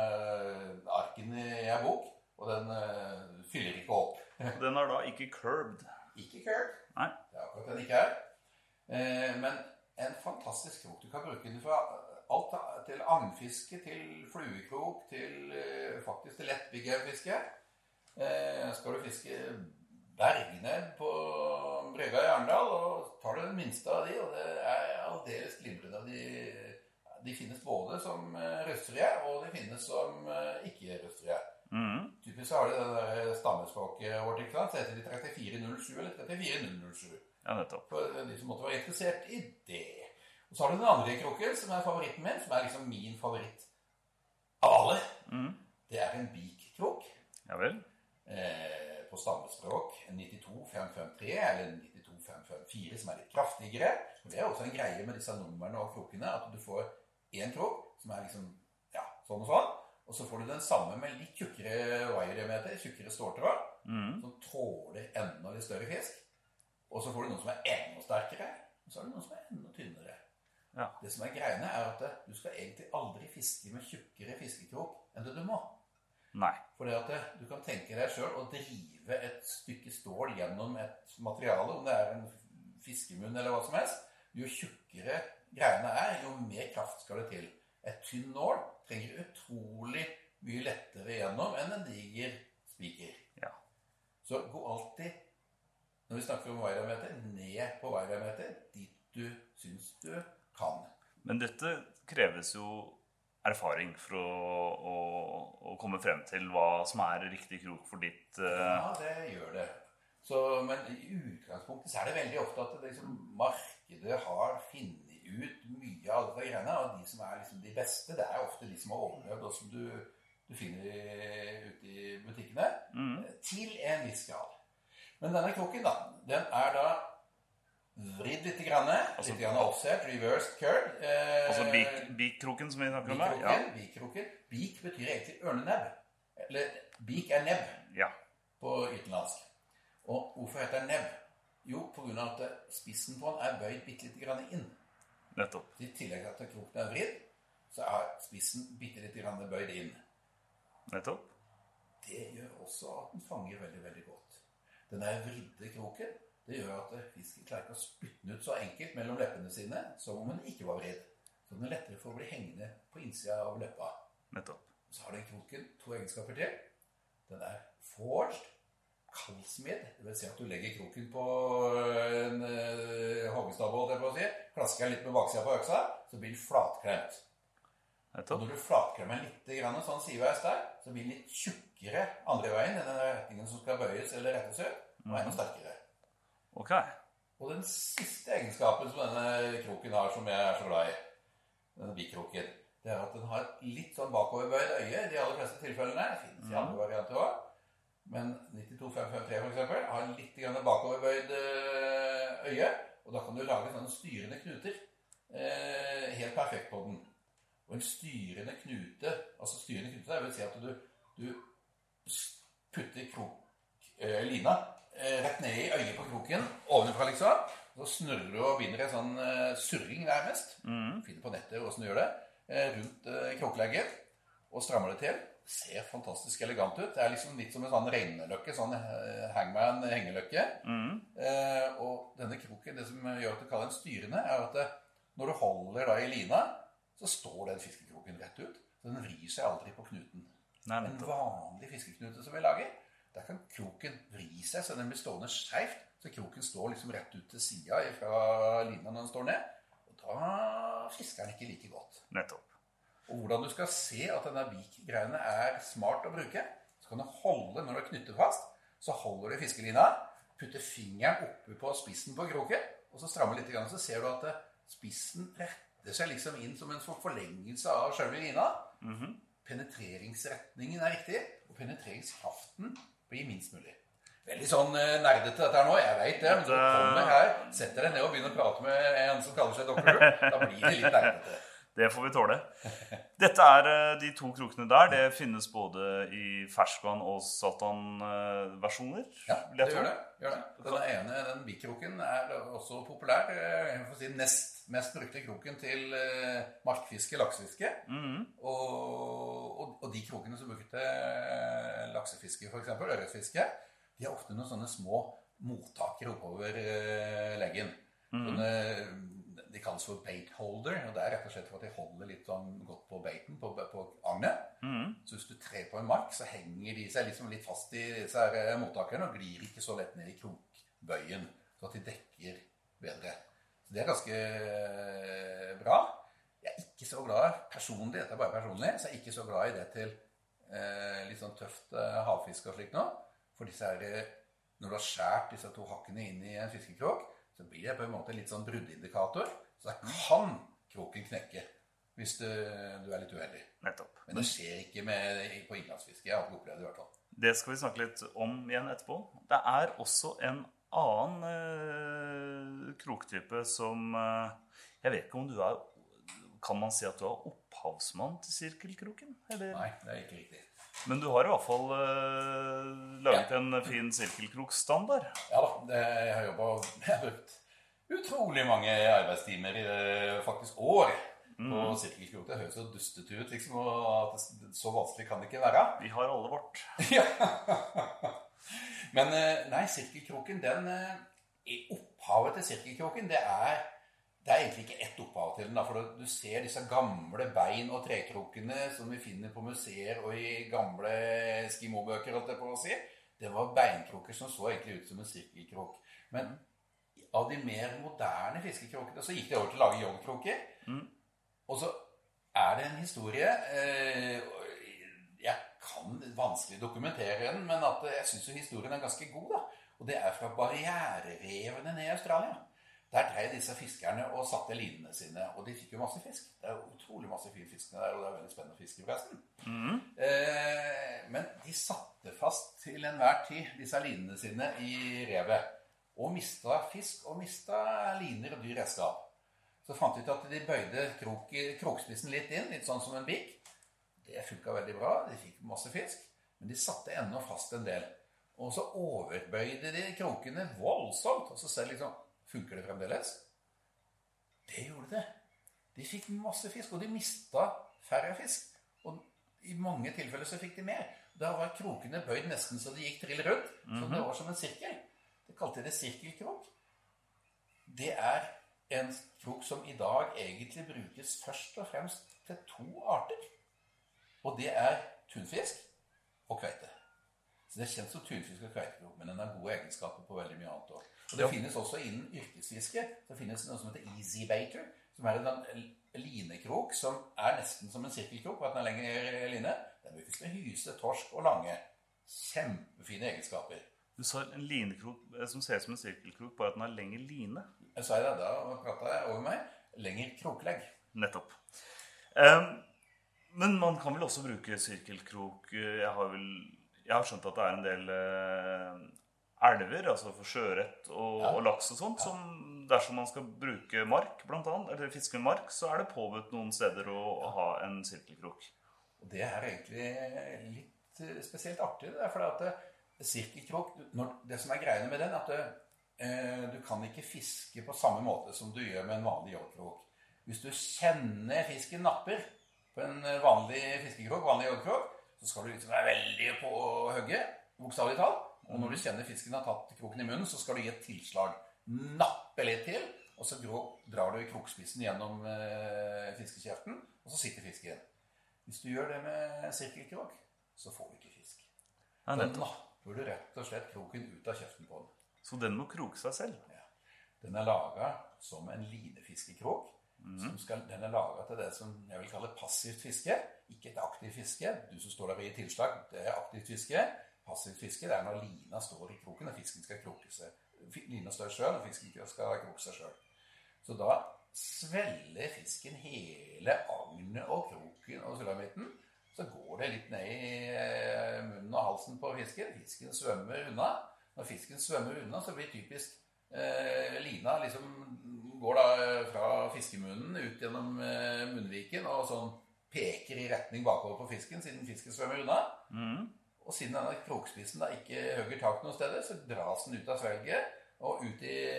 arken i en bok, og den fyller ikke opp. Den da ikke curbed. Ikke curbed. Nei. Det akkurat den ikke men en fantastisk krok. Du kan bruke den fra alt til agnfiske, til fluekrok, til faktisk til lettbyggefiske. Skal du fiske bergnebb på Brygga i Arendal, og tar du den minste av de, og det aldeles glimrende. De finnes både som røstfrie, og de finnes som ikke røstfrie. Typisk så har de det der stammespråket vårt, ikke sant? Så heter de 3407 eller 34007. Ja, nettopp. For de som måtte være interessert i det. Og så har du den andre kroken, som favoritten min, som liksom min favoritt av alle. Det en Beak-krok. Ja vel. På stammespråk, en 92553 eller en 92554, som litt kraftigere. Og det også en greie med disse numrene og krokene, at du får en krok som liksom, ja, sånn og sånn. Og så får du den samme med litt tjukkere wire-diameter, tjukkere ståltråd, som tåler enda litt større fisk. Og så får du noe som enda sterkere, og så har du noe som enda tynnere. Ja. Det som greiene at du skal egentlig aldri fiske med tjukkere fiskekrok enn det du må. Nei. Fordi at du kan tenke deg selv å drive et stykke stål gjennom et materiale, om det en fiskemunn eller hva som helst. Jo tjukkere greiene jo mer kraft skal det til. Et tynn nål trenger utrolig mye lettere gjennom enn en diger spiker. Ja. Så gå alltid, når vi snakker om wire-diameter, ned på wire-diameter, dit du synes du kan. Men dette kreves jo erfaring for å komme frem til hva som riktig krok for ditt... Ja, det gjør det. Så, men i utgangspunktet så det veldig ofte at det, liksom, markedet har funnet ut mye av alle greiene, og de som liksom de beste, det ofte de som har overlevd, og som du finner ute i butikkene, til en viss grad. Men denne kroken da, den da vridd litt grann offset, reversed curve. Altså Beak-kroken som vi snakker om da? Beak-kroken. Beak betyr egentlig ørnenebb. Eller Beak nebb på utenlandsk. Og hvorfor heter det nebb? Jo, på grunn av at spissen på den bøyd bitte litt grann inn. Nettopp. I tillegg til at kroken vridd, så spissen bitte litt grann bøyd inn. Nettopp. Det gjør også at den fanger veldig, veldig godt. Den vridde kroken, det gjør at fisken klarer ikke å spytte den ut så enkelt mellom leppene sine, som om den ikke var vridd. Så den lettere for å bli hengende på innsida av leppa. Nettopp. Så har den kroken 2 egenskaper til. Den forged, kaldsmidd, det vil si at du legger kroken på en hoggestabål, klasker den litt med baksida på øksa, så blir den flatklemt. Og når du flatklemmer litt grann, sånn siveis der, så blir den litt tjukkere andre veien enn den retningen som skal bøyes eller rettes ut, og enda sterkere. Ok. Og den siste egenskapen som denne kroken har, som jeg så glad i, denne Beak-kroken, det at den har et litt sånn bakoverbøyd øye i de aller fleste tilfellene. Det finnes i andre varianter også. Men 92553 for eksempel har litt grann bakoverbøyd øye, og da kan du lage sånne styrende knuter helt perfekt på den. Og en styrende knute, altså styrende knute, det vil si at du putter lina rett ned i øyet på kroken, ovenfra liksom, så snurrer du og binder en sånn surring nærmest, finner på nettet hvordan du gjør det, rundt kroklegget, og strammer det til. Ser fantastisk elegant ut. Det er liksom litt som en sånn regneløkke, sånn hangman hengeløkke. Og denne kroken, det som gjør at du kaller den styrende, er at når du holder da i lina, så står den fiskekroken rett ut. Så den vrir seg aldri på knuten. En vanlig fiskeknute som vi lager, der kan kroken vri seg, så den blir stående skjevt. Så kroken står liksom rett ut til siden fra lina når den står ned. Og da fisker den ikke like godt. Nettopp. Og hvordan du skal se at denne bik-greiene er smart å bruke, så kan du holde, når du knytter fast, så holder du fiskelina, putter fingeren oppe på spissen på kroken, og så strammer litt grann, så ser du at spissen retter seg liksom inn som en forlengelse av selve lina. Penetreringsretningen er riktig, og penetreringskraften blir minst mulig. Veldig sånn nerdete dette her nå, jeg vet det, men så kommer her, setter deg ned og begynner å prate med en som kaller seg Dr. Who, da blir det litt nerdete. Det får vi tåle. Dette de 2 krokene der, det finnes både i ferskvann- og saltvann-versjoner. Ja, det gjør det. Den bikroken er også populær. Jeg får si mest brukte kroken til markfiske, laksefiske. Og de krokene som bruker til laksefiske, for eksempel, ørretfiske, de har ofte noen sånne små mottaker oppover leggen. De kalles for bait holder, og det er rett og slett for at de holder litt sånn godt på baiten, på agnet. Så hvis du trer på en mark, så henger de seg liksom litt fast i disse her mottakerne, og glir ikke så lett ned i krokbøyen, så at de dekker bedre. Så det er ganske bra. Jeg er ikke så glad, personlig, dette er bare personlig, så jeg er ikke så glad i det til litt sånn tøft havfisk og slikt nå. For disse her, når du har skjært disse 2 hakkene inn i en fiskekrok, så blir det på en måte litt sånn bruddindikator, så da kan kroken knekke hvis du er litt uheldig. Nettopp. Men det skjer ikke på innlandsfiske, jeg har ikke opplevd det i hvert fall. Det skal vi snakke litt om igjen etterpå. Det er også en annen kroktype som, jeg vet ikke om kan man si at du er opphavsmann til sirkelkroken? Eller? Nei, det er ikke riktig. Men du har i hvert fall laget en fin sirkelkrokstandard. Ja da, jeg har brukt utrolig mange arbeidstimer, faktisk år, på sirkelkrok. Det høres jo dustet ut, liksom, og at så vanskelig kan det ikke være. Vi har alle vårt. Ja. Men nei, sirkelkroken, opphavet til sirkelkroken, det er egentlig ikke ett opphav til den, da, for du ser disse gamle bein- og trekrokene som vi finner på museer og i gamle Eskimo-bøker, holdt jeg på å si. Det var beinkroker som så egentlig ut som en sirkelkrok. Men av de mer moderne fiskekrokene så gikk det over til å lage joggkroker. Og så er det en historie, jeg kan vanskelig dokumentere den, men at jeg synes jo historien er ganske god da. Og det er fra barriererevene ned i Australia. Der drev disse fiskerne og satte linene sine, og de fikk jo masse fisk. Det er jo utrolig masse fin fisk der, og det er veldig spennende å fiske forresten. Men de satte fast til enhver tid disse linene sine i revet, og mistet fisk, og mistet liner og dyr redskap. Så fant de ut at de bøyde krokspissen litt inn, litt sånn som en bik. Det funket veldig bra, de fikk masse fisk, men de satte enda fast en del. Og så overbøyde de krokene voldsomt, og så ser det liksom, funker det fremdeles? Det gjorde det. De fikk masse fisk, og de mistet færre fisk. Og i mange tilfeller så fikk de mer. Da var krokene bøyd nesten så de gikk trill rundt, så det var som en sirkel. Det kalte det sirkelkrok. Det er en krok som i dag egentlig brukes først og fremst til 2 arter. Og det er tunfisk og kveite. Så det er kjent som tunfisk og kveitekrok, men den har gode egenskaper på veldig mye annet også. Og det finnes også innen yrkesfiske, så finnes noe som heter Easy Baiter, som er en linekrok som er nesten som en sirkelkrok, og at den er lengre line. Den brukes til hyse, torsk og lange. Kjempefine egenskaper. Du sa en linekrok som ser ut som en sirkelkrok, bare at den har lengre line. Jeg sa det, da pratet jeg over meg. Lengre kroklegg. Nettopp. Men man kan vel også bruke sirkelkrok. Jeg har skjønt at det er en del elver, altså for sjørett og laks og sånt, som dersom man skal bruke mark, blant annet, eller fiske med mark, så det påbudt noen steder å ha en sirkelkrok. Og det egentlig litt spesielt artig, det fordi at sirkelkrok, det som greiene med den, at du kan ikke fiske på samme måte som du gjør med en vanlig jordkrok. Hvis du kjenner fisken napper på en vanlig fiskekrok, vanlig jordkrok, så skal du liksom være veldig på hugget, bokstavelig talt. Og når du kjenner fisken har tatt kroken i munnen, så skal du gi et tilslag. Nappe litt til, og så drar du i krokspissen gjennom fiskekjeften, og så sitter fisken. Hvis du gjør det med sirkelkrok, så får du ikke fisk. Da napper du rett og slett kroken ut av kjeften på den. Så den må kroke seg selv? Ja. Den laget som en linefiskekrok. Den laget til det som jeg vil kalle passivt fiske. Ikke et aktivt fiske. Du som står der og gir tilslag, det aktivt fiske. Passivt fiske, det når lina står i kroken, og fisken skal kroke seg. Lina står selv, og fisken skal kroke seg selv. Så da svelger fisken hele agnet og kroken og sulamitten, så går det litt ned i munnen og halsen på fisken. Fisken svømmer unna. Når fisken svømmer unna, så blir typisk lina liksom går da fra fiskemunnen ut gjennom munnviken, og sånn peker i retning bakover på fisken, siden fisken svømmer unna. Og siden denne krokspissen da ikke høgger tak noen steder, så dras den ut av svelget og ut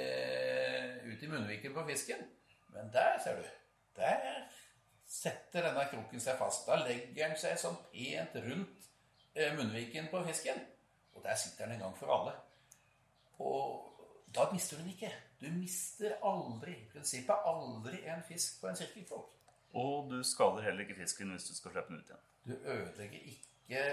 i munnviken på fisken. Men der, ser du, der setter denne kroken seg fast. Da legger den seg sånn pent rundt munnviken på fisken. Og der sitter den en gang for alle. Og da mister du den ikke. Du mister aldri, i prinsippet aldri en fisk på en sirkelkrok. Og du skader heller ikke fisken hvis du skal slippe den ut igjen. Du ødelegger ikke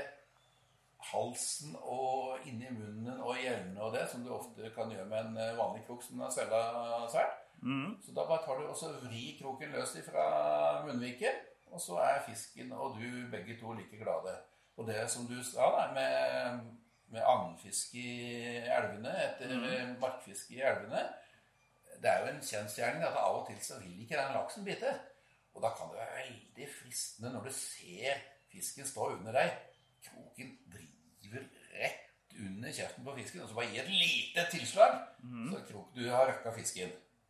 halsen og inni munnen og hjelmene og det, som du ofte kan gjøre med en vanlig krok som har svelget svært. Så da bare tar du også vri kroken løs fra munnviken, og så fisken og du begge to like glade. Og det som du sa da, med agnfisk i elvene, etter markfisk i elvene, det jo en kjensgjerning at av og til så vil ikke den laksen bite. Og da kan det være veldig fristende når du ser fisken stå under deg, kroken driver rett under kjeften på fisken, og så bare gi et lite tilslag, så du har røkka fisken.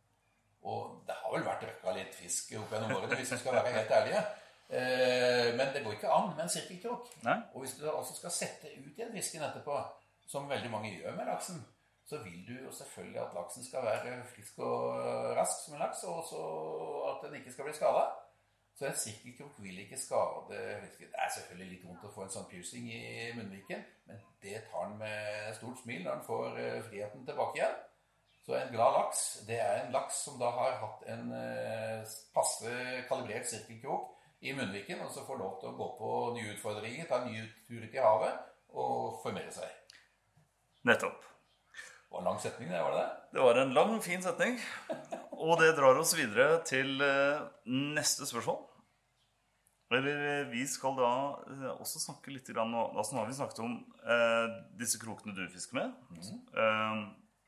Og det har vel vært røkka litt fisk opp gjennom årene, hvis vi skal være helt ærlige. Men det går ikke an med en sirkelkrok. Og hvis du altså skal sette ut igjen fisken etterpå, som veldig mange gjør med laksen, så vil du jo selvfølgelig at laksen skal være frisk og rask som en laks, og så at den ikke skal bli skadet. Så en sirkelkrok vil ikke skade fisken. Det selvfølgelig litt vondt å få en sånn piercing i munnviken, men det tar den med stort smil når den får friheten tilbake igjen. Så en glad laks, det en laks som da har hatt en passe kalibrert sirkelkrok i munnviken, og så får lov til å gå på nye utfordringer, ta en ny tur ut i havet og formere seg. Nettopp. Det var en lang setning, det var det? Det var en lang, fin setning. Og det drar oss videre til neste spørsmål. Eller vi skal da også snakke litt grann, altså nå har vi snakket om disse krokene du fisker med.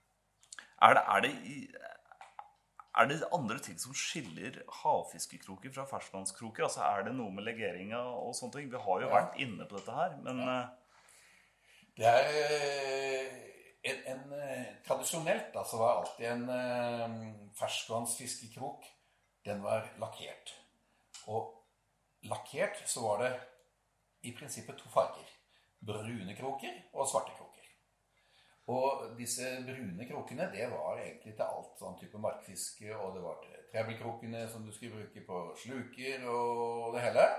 Er det andre ting som skiller havfiskekroker fra ferskvannskroker? Altså det noe med legeringa og sånne ting? Vi har jo vært inne på dette her, men... Det tradisjonelt da, så var alltid en ferskvannsfiskekrok, den var lakkert. Og lakkert så var det i prinsippet to farger. Brune kroker og svarte kroker. Og disse brune krokene, det var egentlig til alt sånn type markfiske, og det var til trebelkrokene som du skulle bruke på sluker og det hele.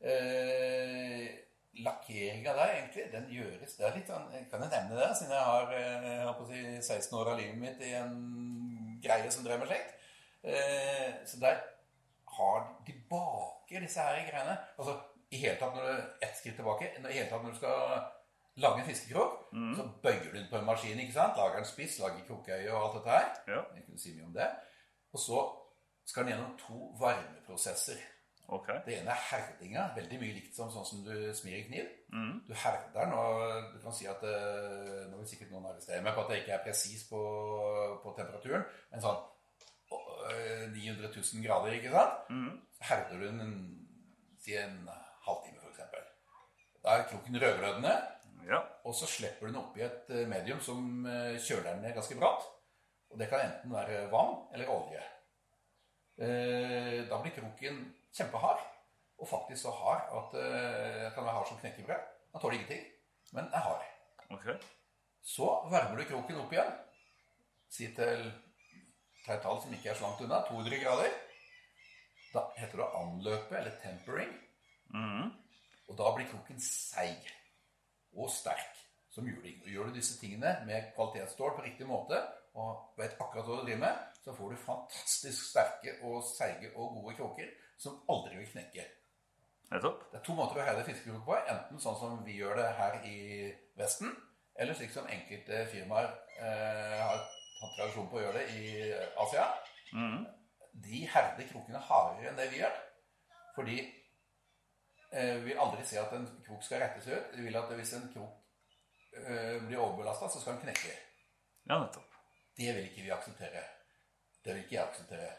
Lakkeringen der egentlig, den gjøres, det litt, kan jeg nevne det, siden jeg har på å si 16 år av livet mitt i en greie som drev med slikt. Så der har de baker disse her greiene. Altså, i hele tatt når du ett skritt tilbake, i hele tatt når du skal lage en fiskekrok, så bøyer du den på en maskin, ikke sant? Lager den spiss, lager krokøye og alt dette her. Jeg kunne si mye om det. Og så skal den gjennom to varmeprosesser. Okay. Det ene herdinga, veldig mye likt sånn som du smir i kniv. Du herder den, og du kan si at nå vil sikkert noen arrestere meg på at det ikke presis på temperaturen, men sånn 900 000 grader, ikke sant? Så herder du den si en halvtime for eksempel. Da kroken rødglødende, Ja. Og så slipper du den opp i et medium som kjøler den ned ganske bratt. Og det kan enten være vann eller olje. Da blir kroken kjempehard, og faktisk så hard at det kan være hard som knekkebrød. Den tåler ingenting, men den er hard. Ok. Så varmer du kroken opp igjen. Si til et tall som ikke er så langt unna, 200 grader. Da heter det anløpe, eller tempering. Og da blir kroken seig og sterk som juling. Og gjør du disse tingene med kvalitetsstål på riktig måte, og vet akkurat hva du driver med, så får du fantastisk sterke og seige og gode kroker som aldri vil knekke. Nettopp. Det er 2 måter å heide fiskekrok på, enten sånn som vi gjør det her i Vesten, eller slik som enkelte firmaer har hatt tradisjon på å gjøre det i Asia. De herder krokene hardere enn det vi gjør, fordi vi vil aldri se at en krok skal rette seg ut. Vi vil at hvis en krok blir overbelastet, så skal den knekke. Ja, nettopp. Det vil ikke vi akseptere. Det vil ikke jeg akseptere.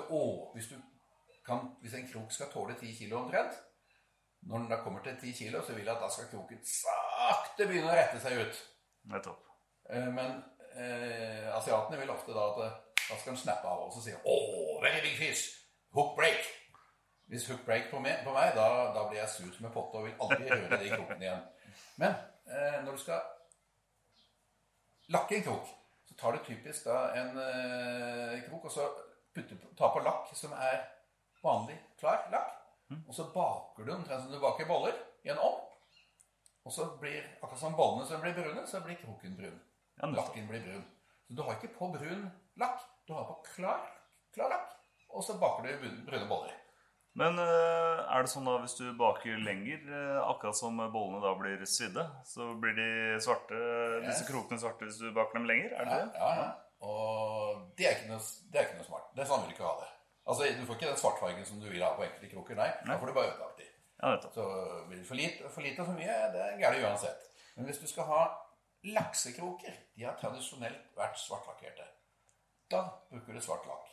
Hvis en krok skal tåle 10 kilo omtrent, når den da kommer til 10 kilo, så vil jeg at da skal kroken sakte begynne å rette seg ut. Nettopp. Men asiatene vil ofte da at da skal den snappe av, og så sier very big fish, hook break. Hvis hook break på meg, da blir jeg sur som en potte og vil aldri røre de krokene igjen. Men når du skal lakke en krok, så tar du typisk da en krok, og så ta på lakk som er vanlig klar lakk, og så baker du omtrent som du baker boller i en ovn, og så blir, akkurat som bollene som blir brune, så blir kroken brun. Ja, lakken blir brun. Så du har ikke på brun lakk, du har på klar lakk, og så baker du brune boller. Men er det sånn da, hvis du baker lenger, akkurat som bollene da blir svidde, så blir de svarte, disse krokene svarte hvis du baker dem lenger? Er det det? Ja. Og det er ikke noe smart. Det er sånn vil du ikke ha det. Altså, du får ikke den svartfargen som du vil ha på enkelte kroker, nei. Da får du bare ødelagt de. Ja, nettopp. Så blir det for lite og for mye, det er gærent uansett. Men hvis du skal ha laksekroker, de har tradisjonelt vært svartlakkerte. Da bruker du svart lakk.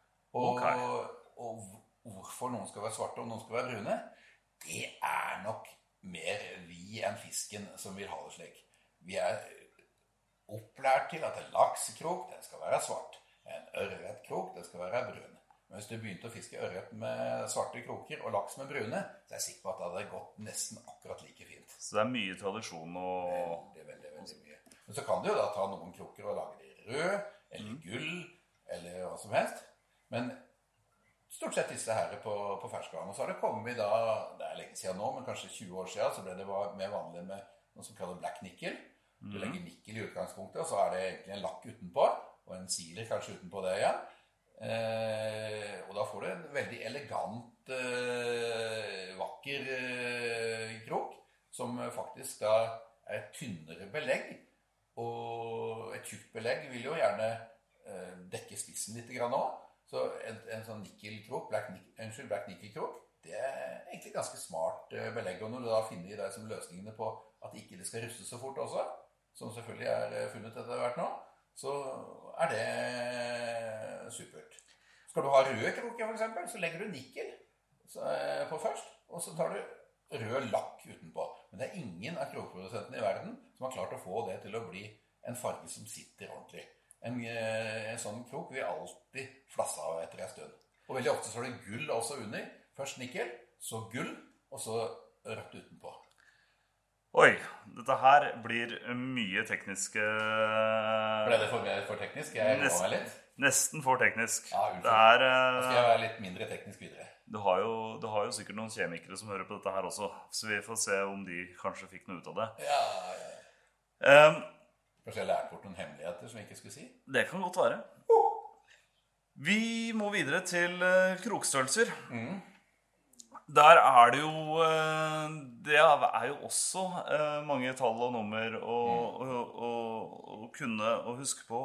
Og hvorfor noen skal være svarte og noen skal være brune, det er nok mer vi enn fisken som vil ha det slik. Vi er opplært til at en laksekrok, den skal være svart. En ørretkrok, den skal være brun. Men hvis du begynte å fiske ørret med svarte kroker og laks med brune, så er jeg sikker på at det hadde gått nesten akkurat like fint. Så det er mye tradisjon og... Det er veldig mye. Men så kan du jo da ta noen kroker og lage det i rød, eller gull, eller hva som helst. Men stort sett disse her på ferskvann. Og så har det kommet da, det er lenge siden nå, men kanskje 20 år siden, så ble det mer vanlig med noe som kalles black nickel. Du legger nikkel i utgangspunktet, og så er det egentlig en lakk utenpå, og en siler kanskje utenpå det igjen. Og da får du en veldig elegant, vakker krok, som faktisk da er et tynnere belegg, og et tjukt belegg vil jo gjerne dekke spissen litt grann også. Så en sånn nikkelkrok, black nikkelkrok, det er egentlig ganske smart belegg. Og når du da finner i deg som løsningene på at ikke det skal ruste så fort også, som selvfølgelig er funnet etter hvert nå, så er det supert. Skal du ha røde kroker for eksempel, så legger du nikkel på først, og så tar du rød lakk utenpå. Men det er ingen av krokprodusentene i verden som har klart å få det til å bli en farge som sitter ordentlig. En sånn krok vil alltid flasse av etter en stund. Og veldig ofte så er det gull også under. Først nikkel, så gull, og så rødt utenpå. Oi, dette her blir mye tekniske... Ble det for teknisk? Jeg roer meg litt. Nesten for teknisk. Ja, unnskyld. Da skal jeg være litt mindre teknisk videre. Du har jo sikkert noen kjemikere som hører på dette her også, så vi får se om de kanskje fikk noe ut av det. Ja. Kanskje jeg lærte bort noen hemmeligheter som jeg ikke skulle si? Det kan godt være. Vi må videre til krokstørrelser. Der er det jo også mange tall og nummer å kunne og huske på.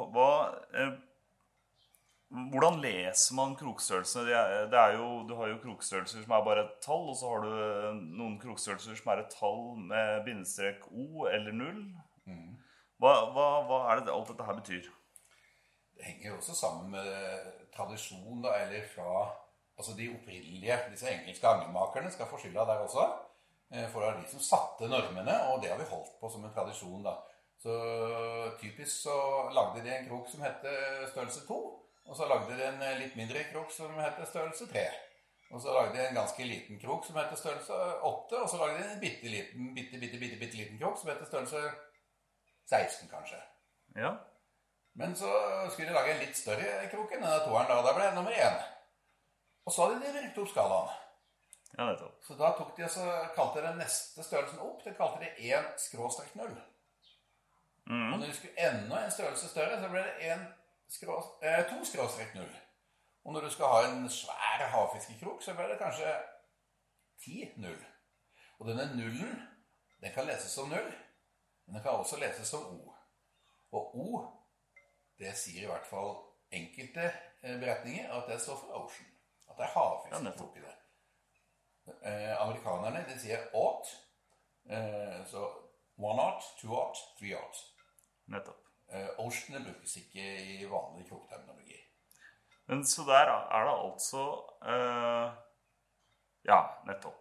Hvordan leser man krokstørrelsene? Du har jo krokstørrelser som er bare et tall, og så har du noen krokstørrelser som er et tall med bindestrek O eller 0. Hva er det alt dette her betyr? Det henger jo også sammen med tradisjon da, eller fra altså de opprinnelige, disse engelske angelmakerne skal få skylda der også. For det de som satte normene, og det har vi holdt på som en tradisjon da. Så typisk så lagde de en krok som hette størrelse 2, og så lagde de en litt mindre krok som hette størrelse 3. Og så lagde de en ganske liten krok som hette størrelse 8, og så lagde de en bitte liten krok som hette størrelse 16 kanskje. Ja. Men så skulle de lage en litt større krok enn denne toeren da ble det nummer 1. Og så hadde de brukt opp skalaen. Ja, nettopp. Så da tok de og så kalte den neste størrelsen opp, det kalte de 1/0. Og når de skulle enda en størrelse større, så ble det 2/0. Og når du skal ha en svær havfiskekrok, så ble det kanskje 10-0. Og denne nullen, den kan leses som 0, men den kan også leses som O. Og O, det sier i hvert fall enkelte beretninger at det står for ocean. At det er havfiskekrok i det. Amerikanerne, de sier ought, så 1/0, 2/0, 3/0. Nettopp. Oceanene brukes ikke i vanlig krokterminologi. Men så der det altså ja, nettopp.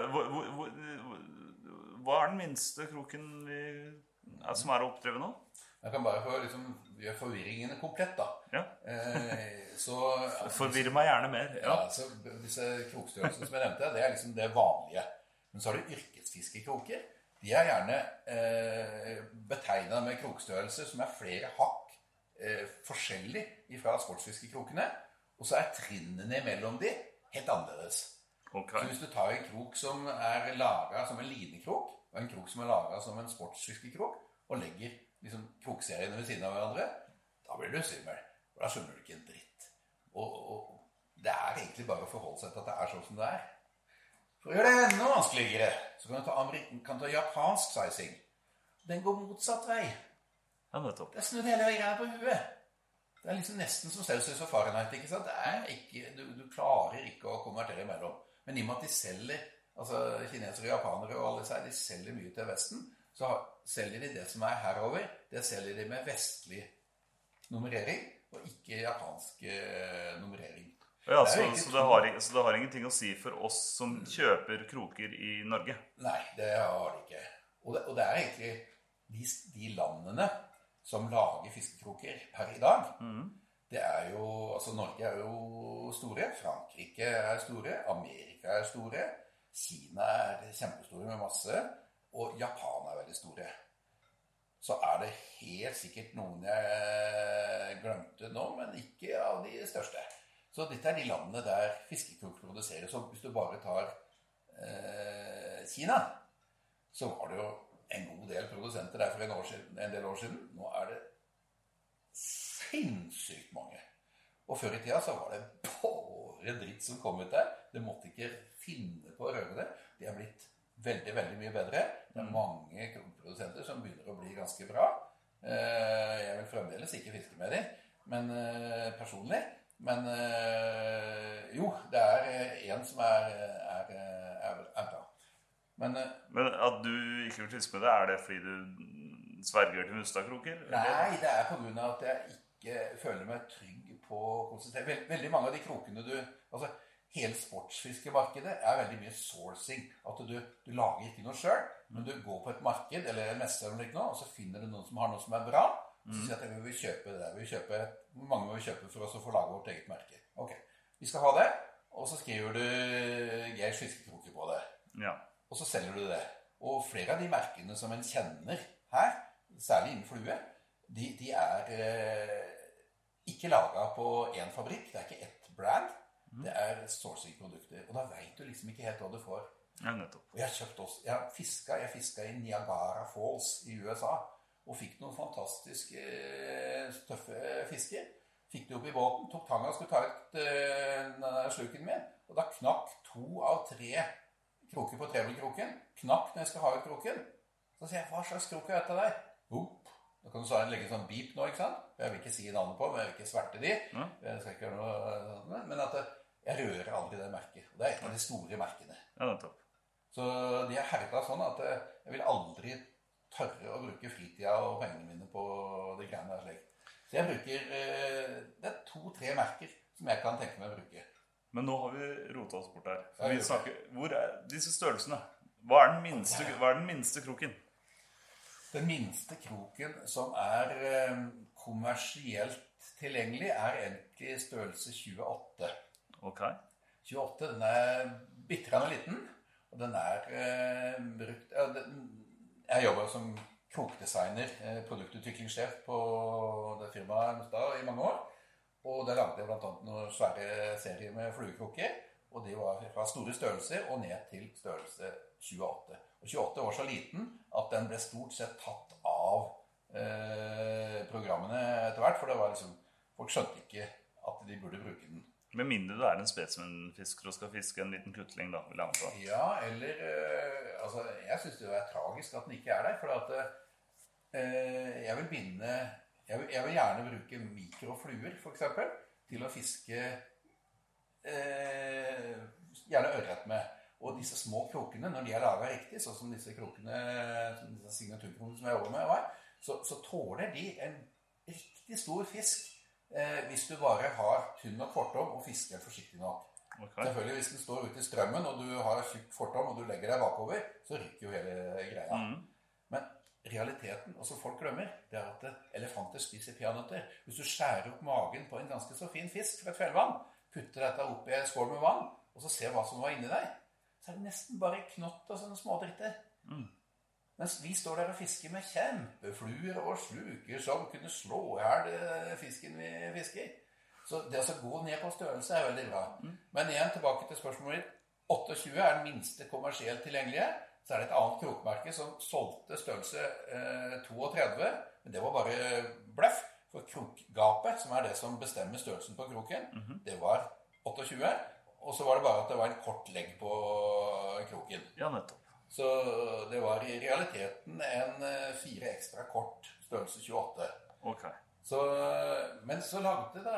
Hva den minste kroken som å oppdrive nå? Jeg kan bare få gjøre forvirringene komplett da. Ja. Forvirre meg gjerne mer. Ja, så disse krokstørrelsene som jeg nevnte, det er det vanlige. Men så har du yrkesfiskekroker. De er gjerne betegnet med krokstørrelser som er flere hakk forskjellig fra sportsfiskekrokene, og så er trinnene mellom de helt annerledes. Okay. Så hvis du tar en krok som er laget som en linekrok, og en krok som er laget som en sportsfiskekrok, og legger krokseriene ved siden av hverandre, da blir du svimmel, for da skjønner du ikke en dritt. Og det er egentlig bare å forholde seg til at det er sånn som det er. For å gjøre det enda vanskeligere, så kan du ta japansk sizing. Den går motsatt vei. Ja, nettopp. Det er snudd hele veien på huet. Det er nesten som Celsius og Fahrenheit, ikke sant? Det er ikke, du klarer ikke å konvertere imellom. Men i og med at de selger, altså kinesere og japanere og alle seg, de selger mye til Vesten, så selger de det som er herover, det selger de med vestlig nummerering, og ikke japansk nummerering. Ja, så det har ingenting å si for oss som kjøper kroker i Norge? Nei, det har det ikke. Og det er egentlig de landene som lager fiskekroker per i dag. Det er jo, altså Norge er jo store, Frankrike er store, Amerika er store, Kina er kjempestore med masse, og Japan er veldig store. Så er det helt sikkert noen jeg glemte nå, men ikke av de største. Så dette er de landene der fiskekrok produseres. Så hvis du bare tar Kina, så var det jo en god del produsenter der for en del år siden. Nå er det sinnssykt mange. Og før i tida så var det bare dritt som kom ut der. Det måtte ikke finne på å røre det. De har blitt veldig, veldig mye bedre. Det er mange krokprodusenter som begynner å bli ganske bra. Jeg vil fremdeles ikke fiske med dem, men personlig. Men jo, det er en som er bra. Men at du ikke vil fiske med det, er det fordi du sverger til mustakroker? Nei, det er på grunn av at jeg ikke føler meg trygg på å konsentrere. Veldig mange av de krokene altså hele sportsfiskemarkedet er veldig mye sourcing. At du lager ikke noe selv, men du går på et marked eller en messe eller noe, og så finner du noen som har noe som er bra, og så sier at vi vil kjøpe det. Hvor mange må vi kjøpe for oss å få lage vårt eget merke? Ok, vi skal ha det, og så skriver du Geirs fiskekroker på det. Ja. Og så selger du det. Og flere av de merkene som en kjenner her, særlig innen flue, de er ikke laget på en fabrikk, det er ikke ett brand, det er sourcing-produkter. Og da vet du liksom ikke helt hva du får. Ja, nettopp. Og jeg fisket i Niagara Falls i USA, og fikk noen fantastiske tøffe fisker. Fikk det opp i båten, tok tanga og skulle ta ut sluken min, og da knakk 2 av 3 kroker på trebelkroken. Knakk når jeg skal ha ut kroken. Så sier jeg, hva slags krok er dette der? Boop. Da kan du legge en sånn beep nå, ikke sant? Jeg vil ikke si navnet på, men jeg vil ikke sverte de. Jeg skal ikke gjøre noe, men at jeg rører aldri det merket. Og det er et av de store merkene. Ja, nettopp. Så de er herret sånn at jeg vil aldri tørre å bruke fritida og pengene mine på det greiene der slik. Så jeg bruker, det er 2-3 merker som jeg kan tenke meg å bruke. Men nå har vi rotet oss bort her. Vi snakker, hvor er disse størrelsene? Hva er den minste kroken? Den minste kroken som kommersielt tilgjengelig egentlig størrelse 28. Ok. 28, den bittrende liten, og den brukt... Jeg jobber som krokdesigner, produktutviklingssjef på det firmaet i mange år, og der lagde jeg blant annet noen svære serier med fluekroker, og det var fra store størrelser og ned til størrelse 28. Og 28 var så liten at den ble stort sett tatt av programmene etter hvert, for det var liksom, folk skjønte ikke at de burde bruke den. Med mindre du en spesimenfisker og skal fiske en liten kutling da, vil jeg anta. Ja, eller, jeg synes det tragisk at den ikke der, for at jeg vil gjerne bruke mikrofluer, for eksempel, til å fiske gjerne ørret med. Og disse små krokene, når de laget riktig, sånn som disse krokene, disse signaturkrokene som jeg jobber med, så tåler de en riktig stor fisk hvis du bare har tynn nok fortom og fisker forsiktig nok. Okay. Selvfølgelig, hvis den står ute i strømmen, og du har tjukk fortom, og du legger deg bakover, så rykker jo hele greia. Men realiteten, og som folk glemmer, det at elefanter spiser peanøtter. Hvis du skjærer opp magen på en ganske så fin fisk fra et fjellvann, putter dette opp i en skål med vann, og så ser hva som var inni deg, så det nesten bare knott og sånne smådritter. Mens vi står der og fisker med kjempefluer og sluker som kunne slå her fisken vi fisker. Så det å gå ned på størrelse veldig bra. Men igjen tilbake til spørsmålet. 28 den minste kommersielt tilgjengelige. Så det et annet krokmerke som solgte størrelse 32, men det var bare bløff. For krokgapet, som det som bestemmer størrelsen på kroken, det var 28, og så var det bare at det var en kort legg på kroken. Ja, nettopp. Så det var i realiteten en 4 ekstra kort størrelse 28. Ok. Men så lagde da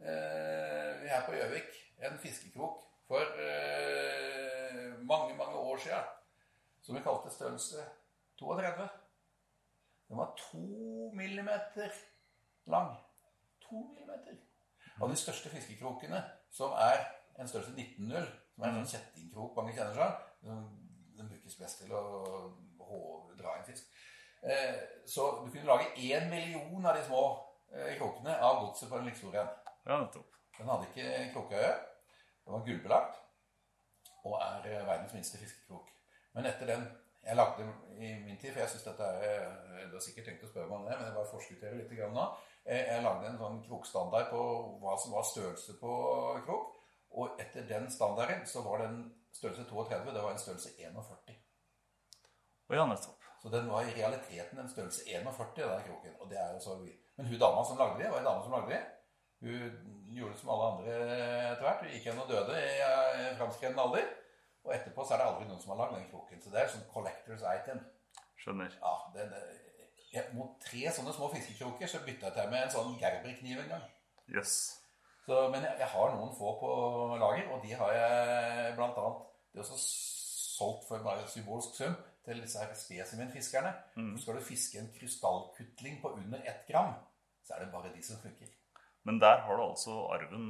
vi her på Gjøvik en fiskekrok for mange, mange år siden, som vi kalte størrelse 32. Den var 2 millimeter lang. 2 millimeter. Av de største fiskekrokene, som en størrelse 19,0, som en sånn kjettingkrok mange kjenner seg, den brukes best til å dra en fisk. Så du kunne lage 1 million av de små krokene av godset på en like stor en. Ja, nettopp. Den hadde ikke krokøye. Den var gullbelagt, og verdens minste fiskekrok. Men etter den, jeg lagde den i min tid, for jeg synes dette du har sikkert tenkt å spørre meg om det, men jeg bare forskutterer litt grann nå. Jeg lagde en sånn krokstandard på hva som var størrelse på krok, og etter den standarden så var den størrelse 32, det var en størrelse 41. Ja, nettopp. Så den var i realiteten en størrelse 41, den kroken, og det jo så vidt. Men hun dama som lagde det, var en dame som lagde det. Hun gjorde det som alle andre etter hvert. Hun gikk igjen og døde i fremskreden alder, og etterpå så det aldri noen som har lagd den kroken. Så det sånn collector's item. Skjønner. Ja, mot 3 sånne små fiskekroker så byttet jeg til med en sånn gerberkniv en gang. Yes. Men jeg har noen få på lager, og de har jeg blant annet, det også solgt for bare symbolsk sum til disse her spesimenfiskerne. Så skal du fiske en krystallkutling på under 1 gram, så det bare de som funker. Men der har du altså arven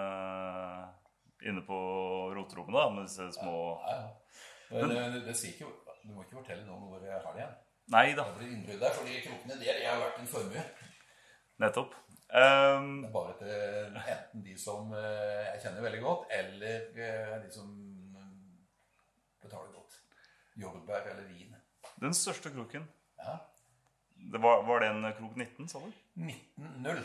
inne på roterommet da, med disse små... Ja. Men det sier ikke, du må ikke fortelle noen hvor jeg har det igjen. Nei da. Det blir innbrudd der, fordi krokene der har vært en formue. Nettopp. Det bare til enten de som jeg kjenner veldig godt, eller de som betaler godt. Jordbær eller vin. Den største kroken? Ja. Var det en krok 19, sa du? 19,0.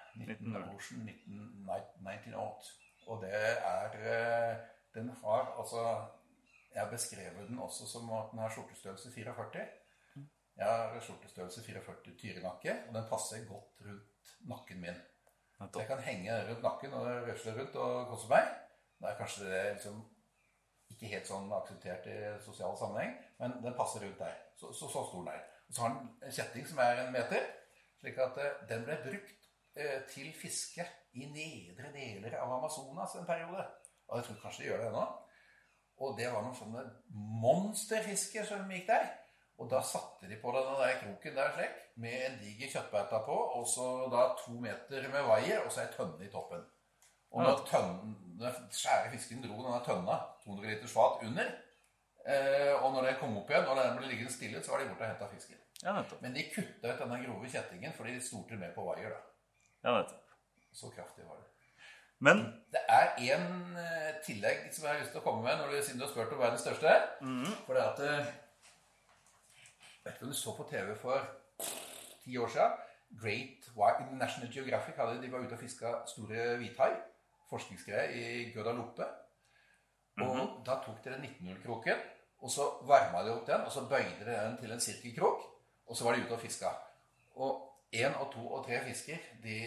1908. Og det den har, altså, jeg har beskrevet den også som at den har skjortestørrelse 44. Jeg har skjortestørrelse 44 tyrenakke, og den passer godt rundt nakken min. Så jeg kan henge rundt nakken og røsle rundt og koste meg. Det kanskje det liksom ikke helt sånn akseptert i sosial sammenheng, men den passer rundt der. Så stor den Og så har den en kjetting som 1 meter, slik at den ble brukt til fiske i nedre deler av Amazonas en periode. Og jeg tror kanskje de gjør det ennå. Og det var noen sånne monsterfisker som gikk der. Og da satte de på denne der kroken der slik, med en diger kjøttbeita på, og så da 2 meter med vaier, og så en tønne i toppen. Og når skjære fisken dro denne tønna, 200 liters fat under, og når den kom opp igjen, og den ble liggende stille, så var de borte og hentet fisken. Ja, nettopp. Men de kuttet ut denne grove kjettingen, fordi de stolte med på vaier da. Ja, nettopp. Så kraftig var det. Men det en tillegg som jeg har lyst til å komme med når siden du har spurt om verdens største. For det at vet du om du så på TV for 10 år siden, Great White National Geographic de var ute og fisket store hvithai, forskningsgreier i Guadalupe. Og da tok de den 19-0-kroken, og så varmet de opp den, og så bøyde de den til en sirkelkrok, og så var de ute og fisket. Og 1, 2 og 3 fisker, de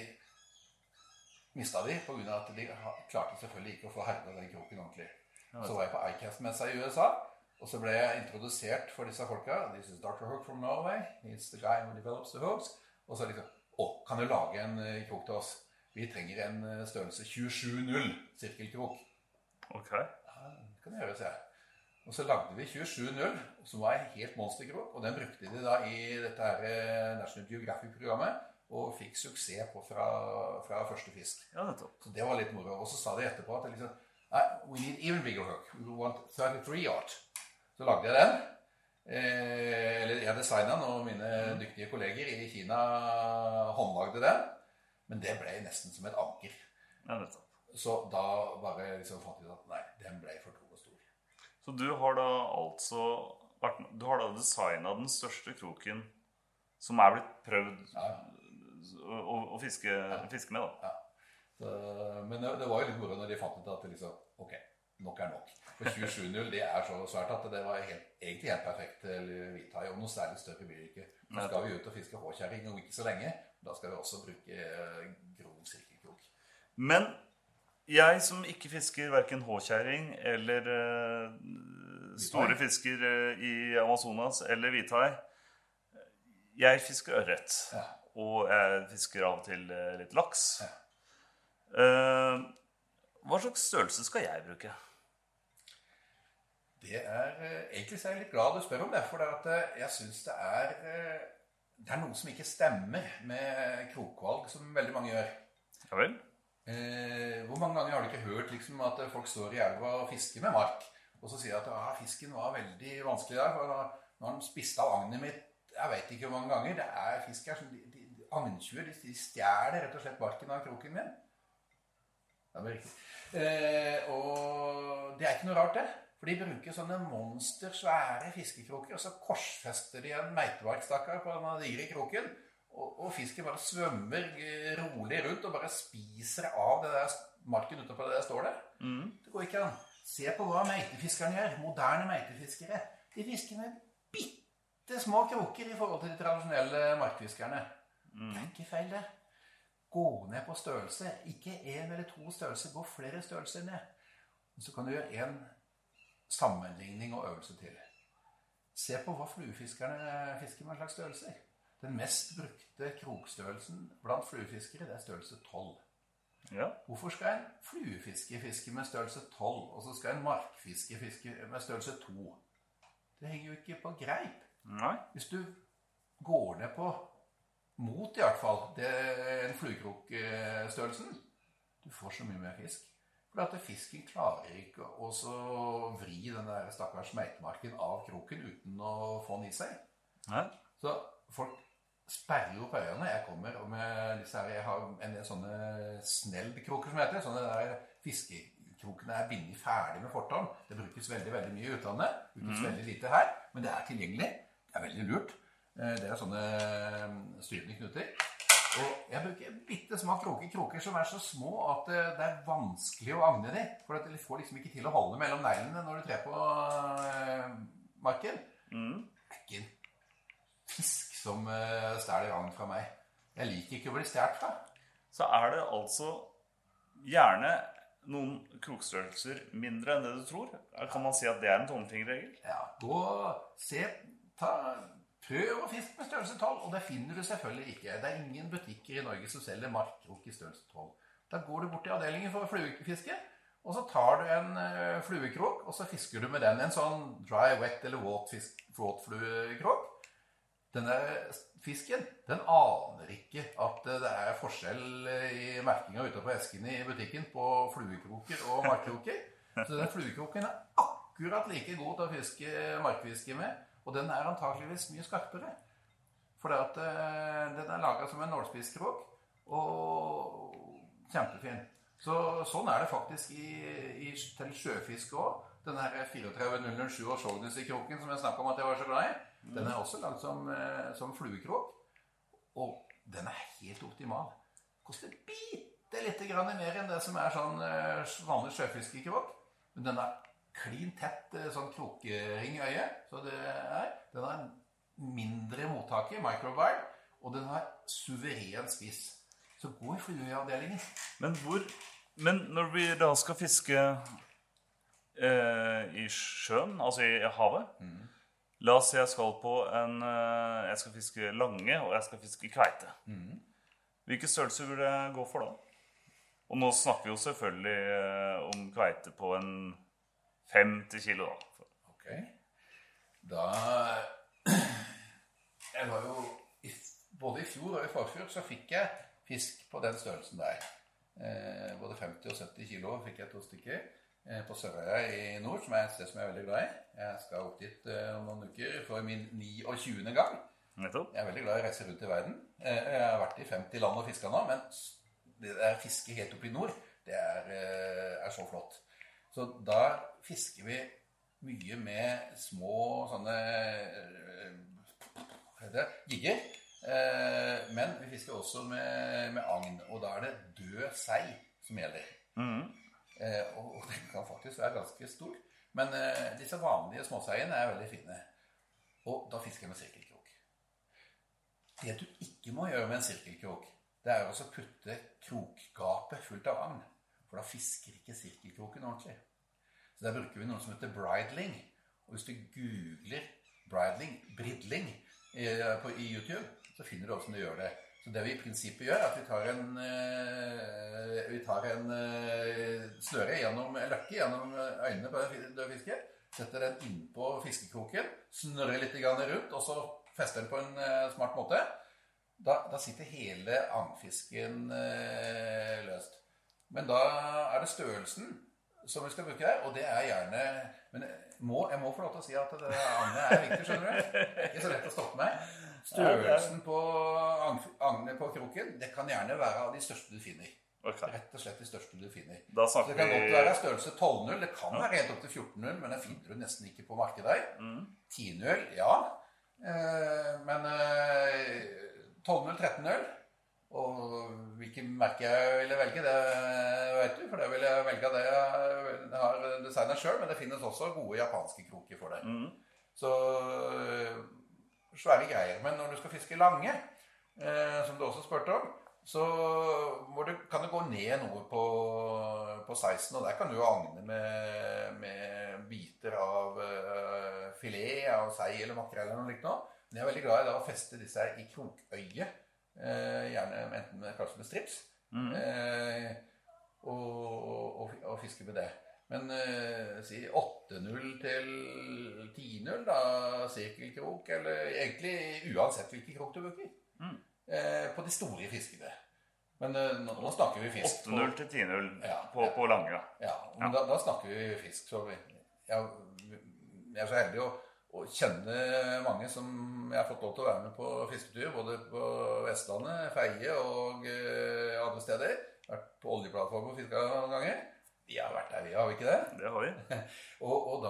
mistet de, på grunn av at de klarte selvfølgelig ikke å få herdet den kroken ordentlig. Så var jeg på ICAST-messa i USA, og så ble jeg introdusert for disse folka. This is Dr. Hook from Norway. He's the guy who develops the hooks. Og så liksom, kan du lage en krok til oss? Vi trenger en størrelse 27-0 sirkelkrok. Ok. Ja, det kan jeg gjøre, sier jeg. Og så lagde vi 27-0, som var en helt monsterkrok, og den brukte de da i dette her National Geographic-programmet, og fikk suksess på fra første fisk. Ja, nettopp. Så det var litt moro. Og så sa de etterpå at liksom, we need even bigger hook. We want 33 yard. Så lagde jeg den. Eller jeg designet den, og mine dyktige kolleger i Kina håndlagde den. Men det ble nesten som et anker. Ja, nettopp. Så da bare liksom fant jeg at nei, den ble for tung og stor. Så du har da altså designet den største kroken som blitt prøvd å fiske med, da. Ja. Så, men det var jo litt moro når de fant ut at det liksom, ok, nok nok. For 27-0, det så svært at det var egentlig helt perfekt til hvithai, og noe særlig større blir det ikke. Nå skal vi ut og fiske håkjæring, og ikke så lenge. Da skal vi også bruke grov sirkelkrok. Men jeg som ikke fisker hverken håkjæring eller store fisker i Amazonas eller hvithai, jeg fisker ørret. Ja. Og jeg fisker av og til litt laks. Ja. Hva slags størrelse skal jeg bruke? Det egentlig så jeg litt glad du spør om det, for jeg synes det noe som ikke stemmer med krokvalg, som veldig mange gjør. Ja vel? Hvor mange ganger har du ikke hørt liksom, at folk står i elva og fisker med mark, og så sier at fisken var veldig vanskelig der, for når han spiste av agnet mitt, jeg vet ikke hvor mange ganger, det fisk her som agntjuer, de stjæler rett og slett barken av kroken min. Det blir riktig. Og det ikke noe rart det, for de bruker sånne monstersvære fiskekroker, og så korsfester de en meitebarkstakker på denne digre kroken, og fisken bare svømmer rolig rundt og bare spiser av det der marken utenpå det der står der. Det går ikke an. Se på hva meitefiskerne gjør, moderne meitefiskere. De fisker med bitte små kroker i forhold til de tradisjonelle markfiskerne. Det ikke feil det. Gå ned på størrelse, ikke 1 eller 2 størrelser, gå flere størrelser ned. Og så kan du gjøre en sammenligning og øvelse til. Se på hva fluefiskerne fisker med en slags størrelser. Den mest brukte krokstørrelsen blant fluefiskere, det størrelse 12. Ja. Hvorfor skal en fluefiske fiske med størrelse 12, og så skal en markfiske fiske med størrelse 2? Det henger jo ikke på greip. Nei. Hvis du går ned på mot i hvert fall, en fluekrokstørrelsen, du får så mye mer fisk. For at fisken klarer ikke å vri den der stakkars meitemarken av kroken uten å få den i seg. Nei. Så folk sperrer jo på øyene. Jeg kommer med disse her, jeg har en del sånne snellkroker som heter, sånne der fiskekrokene bindet ferdig med fortånd. Det brukes veldig, veldig mye i utlandet, brukes veldig lite her, men det tilgjengelig. Det veldig lurt. Det sånne styrende knuter. Og jeg bruker bittesmå kroker som så små at det vanskelig å agne dem, for at de får liksom ikke til å holde mellom neglene når du trer på marken. Det ikke en fisk som stjeler agn fra meg. Jeg liker ikke å bli stjert fra. Så det altså gjerne noen krokstørrelser mindre enn det du tror? Kan man si at det en tommelfingerregel? Ja, prøv å fiske med størrelse 12, og det finner du selvfølgelig ikke. Det ingen butikker i Norge som selger markkrok i størrelse 12. Da går du bort til avdelingen for fluefiske, og så tar du en fluekrok, og så fisker du med den. En sånn dry, wet eller våt fluekrok. Denne fisken, den aner ikke at det forskjell i merkinga ute på esken i butikken på fluekroker og markkroker. Så den fluekroken akkurat akkurat like god til å fiske markfiske med, og den antageligvis mye skarpere. For den laget som en nålspisskrok, og kjempefin. Sånn det faktisk til sjøfiske også. Den her 34-007 og Sjågnes i kroken som jeg snakket om at jeg var så glad i, den også laget som fluekrok, og den helt optimal. Koster bitte litt grann mer enn det som sånn vanlig sjøfiskekrok, men den klin tett sånn krokring i øyet, så den mindre mottaker, microbar, og den suveren spiss. Så gå i flueavdelingen. Men når vi da skal fiske i sjøen, altså i havet, la oss si jeg skal fiske lange, og jeg skal fiske kveite. Hvilke størrelser vil jeg gå for da? Og nå snakker vi jo selvfølgelig om kveite på en 50 kilo da. Ok. Jeg var jo, både i fjor og i forfjor, så fikk jeg fisk på den størrelsen der. Både 50 og 70 kilo fikk jeg 2 stykker på Sørøya i nord, som et sted som jeg veldig glad i. Jeg skal opp dit om noen uker for min 29. gang. Nettopp. Jeg veldig glad i å reise rundt i verden. Jeg har vært i 50 land og fisket nå, men det der fiske helt oppe i nord, det så flott. Så da fisker vi mye med små sånne jigger, men vi fisker også med agn, og da det død sei som gjelder. Og den kan faktisk være ganske stor, men disse vanlige småseiene veldig fine. Og da fisker jeg med sirkelkrok. Det du ikke må gjøre med en sirkelkrok, det også å putte krokgapet fullt av agn, for da fisker ikke sirkelkroken ordentlig. Så der bruker vi noe som heter bridling, og hvis du googler bridling i YouTube, så finner du hvordan du gjør det. Så det vi i prinsippet gjør, at vi tar en sløre gjennom løkke, gjennom øynene på døde fisker, setter den inn på fiskekroken, snørrer litt rundt, og så fester den på en smart måte. Da sitter hele agnfisken løst. Men da det størrelsen som vi skal bruke her, og det gjerne... Men jeg må få lov til å si at agnet viktig, skjønner du? Det ikke så lett å stoppe meg. Størrelsen på agnet på kroken, det kan gjerne være av de største du finner. Okay. Rett og slett de største du finner. Så det kan godt være størrelse 12-0, det kan være helt opp til 14-0, men det finner du nesten ikke på markedet. 10-0, ja. Men 12-0, 13-0, og hvilken merke jeg ville velge, det vet du, for det vil jeg velge det jeg har designet selv, men det finnes også gode japanske kroker for det. Så svære greier, men når du skal fiske lange, som du også spørte om, så kan du gå ned noe på 16, og der kan du jo agne med biter av filet, av sei eller makrell eller noe likt nå. Men jeg veldig glad i å feste disse i krokøyet, gjerne enten kanskje med strips, og fiske med det. Men si 8-0 til 10-0 da, sirkelkrok, eller egentlig uansett hvilke krok du bruker, på de store fiskene. Men nå snakker vi fisk. 8-0 til 10-0 på lange. Ja, men da snakker vi fisk. Så jeg så heldig å kjenne mange som jeg har fått lov til å være med på fisketur, både på Vestlandet, Feie og andre steder. Vært på oljeplattform og fisket noen ganger. Vi har vært der, har vi ikke det? Det har vi. og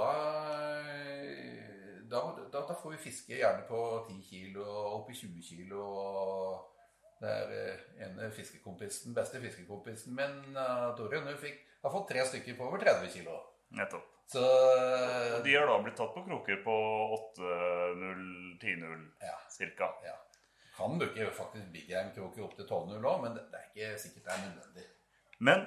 da får vi fiske gjerne på 10 kilo, opp i 20 kilo. Det ene fiskekompisen, beste fiskekompisen min, Torun, har fått 3 stykker på over 30 kilo. Nettopp. Så, de har da blitt tatt på kroker på 8-0, 10-0, cirka. Ja. Kan bruke faktisk Big Game-kroker opp til 12-0 også, men det ikke sikkert det nødvendig. Men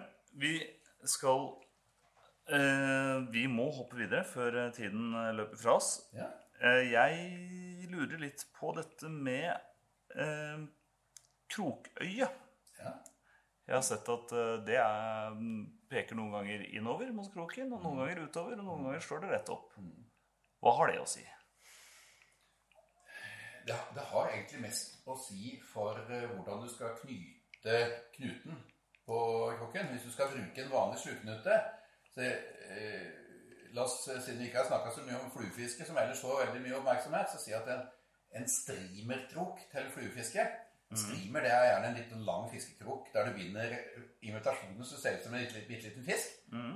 vi må hoppe videre før tiden løper fra oss. Ja. Jeg lurer litt på dette med krokøye. Ja. Jeg har sett at det peker noen ganger innover mot kroken, og noen ganger utover, og noen ganger står det rett opp. Hva har det å si? Det har egentlig mest å si for hvordan du skal knyte knuten på kroken. Hvis du skal bruke en vanlig sluknute, så siden vi ikke har snakket så mye om fluefiske, som ellers får veldig mye oppmerksomhet, så sier jeg at en streamerkrok til fluefiske, en streamer det er gjerne en litt lang fiskekrok, der du binder imitasjonen så ser ut som en bitte liten fisk.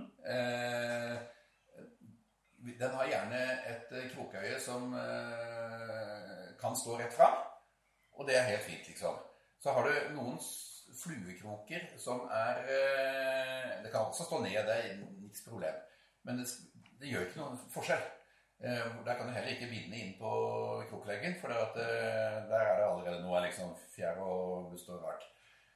Den har gjerne et krokøye som kan stå rett frem, og det er helt fint liksom. Så har du noen fluekroker som det kan også stå ned, det er niks problem. Men det gjør ikke noen forskjell. Der kan du heller ikke binde inn på krokleggen, for der det allerede noe liksom fjær og bust og rart.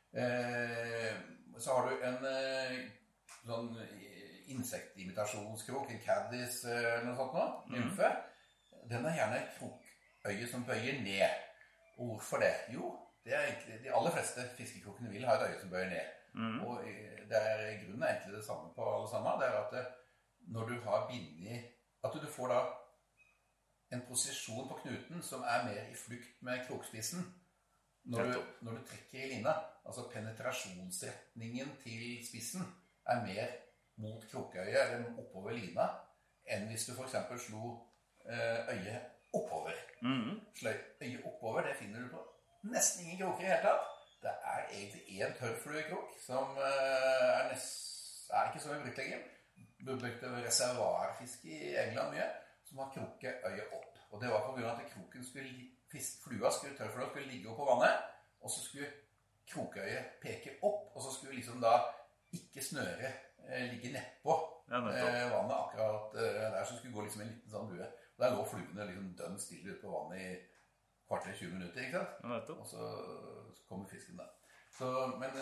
Så har du en sånn insektimitasjonskrok, en caddis eller noe sånt nå, nymfe. Den er gjerne krokøye som bøyer ned. Og hvorfor det? Jo, det er egentlig, de aller fleste fiskekrokene vil ha et øye som bøyer ned. Og grunnen er egentlig det samme på alle sammen. Det er at når du har bindet, at du får da en posisjon på knuten som er mer i flukt med krokspissen når du trekker i lina. Altså penetrasjonsretningen til spissen er mer mot krokøyet eller oppover lina enn hvis du for eksempel slo øyet oppover. Sløy øyet oppover, det finner du på nesten ingen kroker i hele tatt. Det er egentlig en tørrfluekrok som er ikke så mye brukt lenger. Du brukte reservoarfiske i England mye, som har krokøyet opp. Og det var på grunn av at tørrflua skulle ligge opp på vannet, og så skulle krokøyet peke opp, og så skulle liksom da ikke snøre ligge nedpå vannet akkurat der, som skulle gå liksom en liten sånn bue. Der lå fluene liksom dønn stille ut på vannet i kvarter 20 minutter, ikke sant? Og så kommer fisken da. Men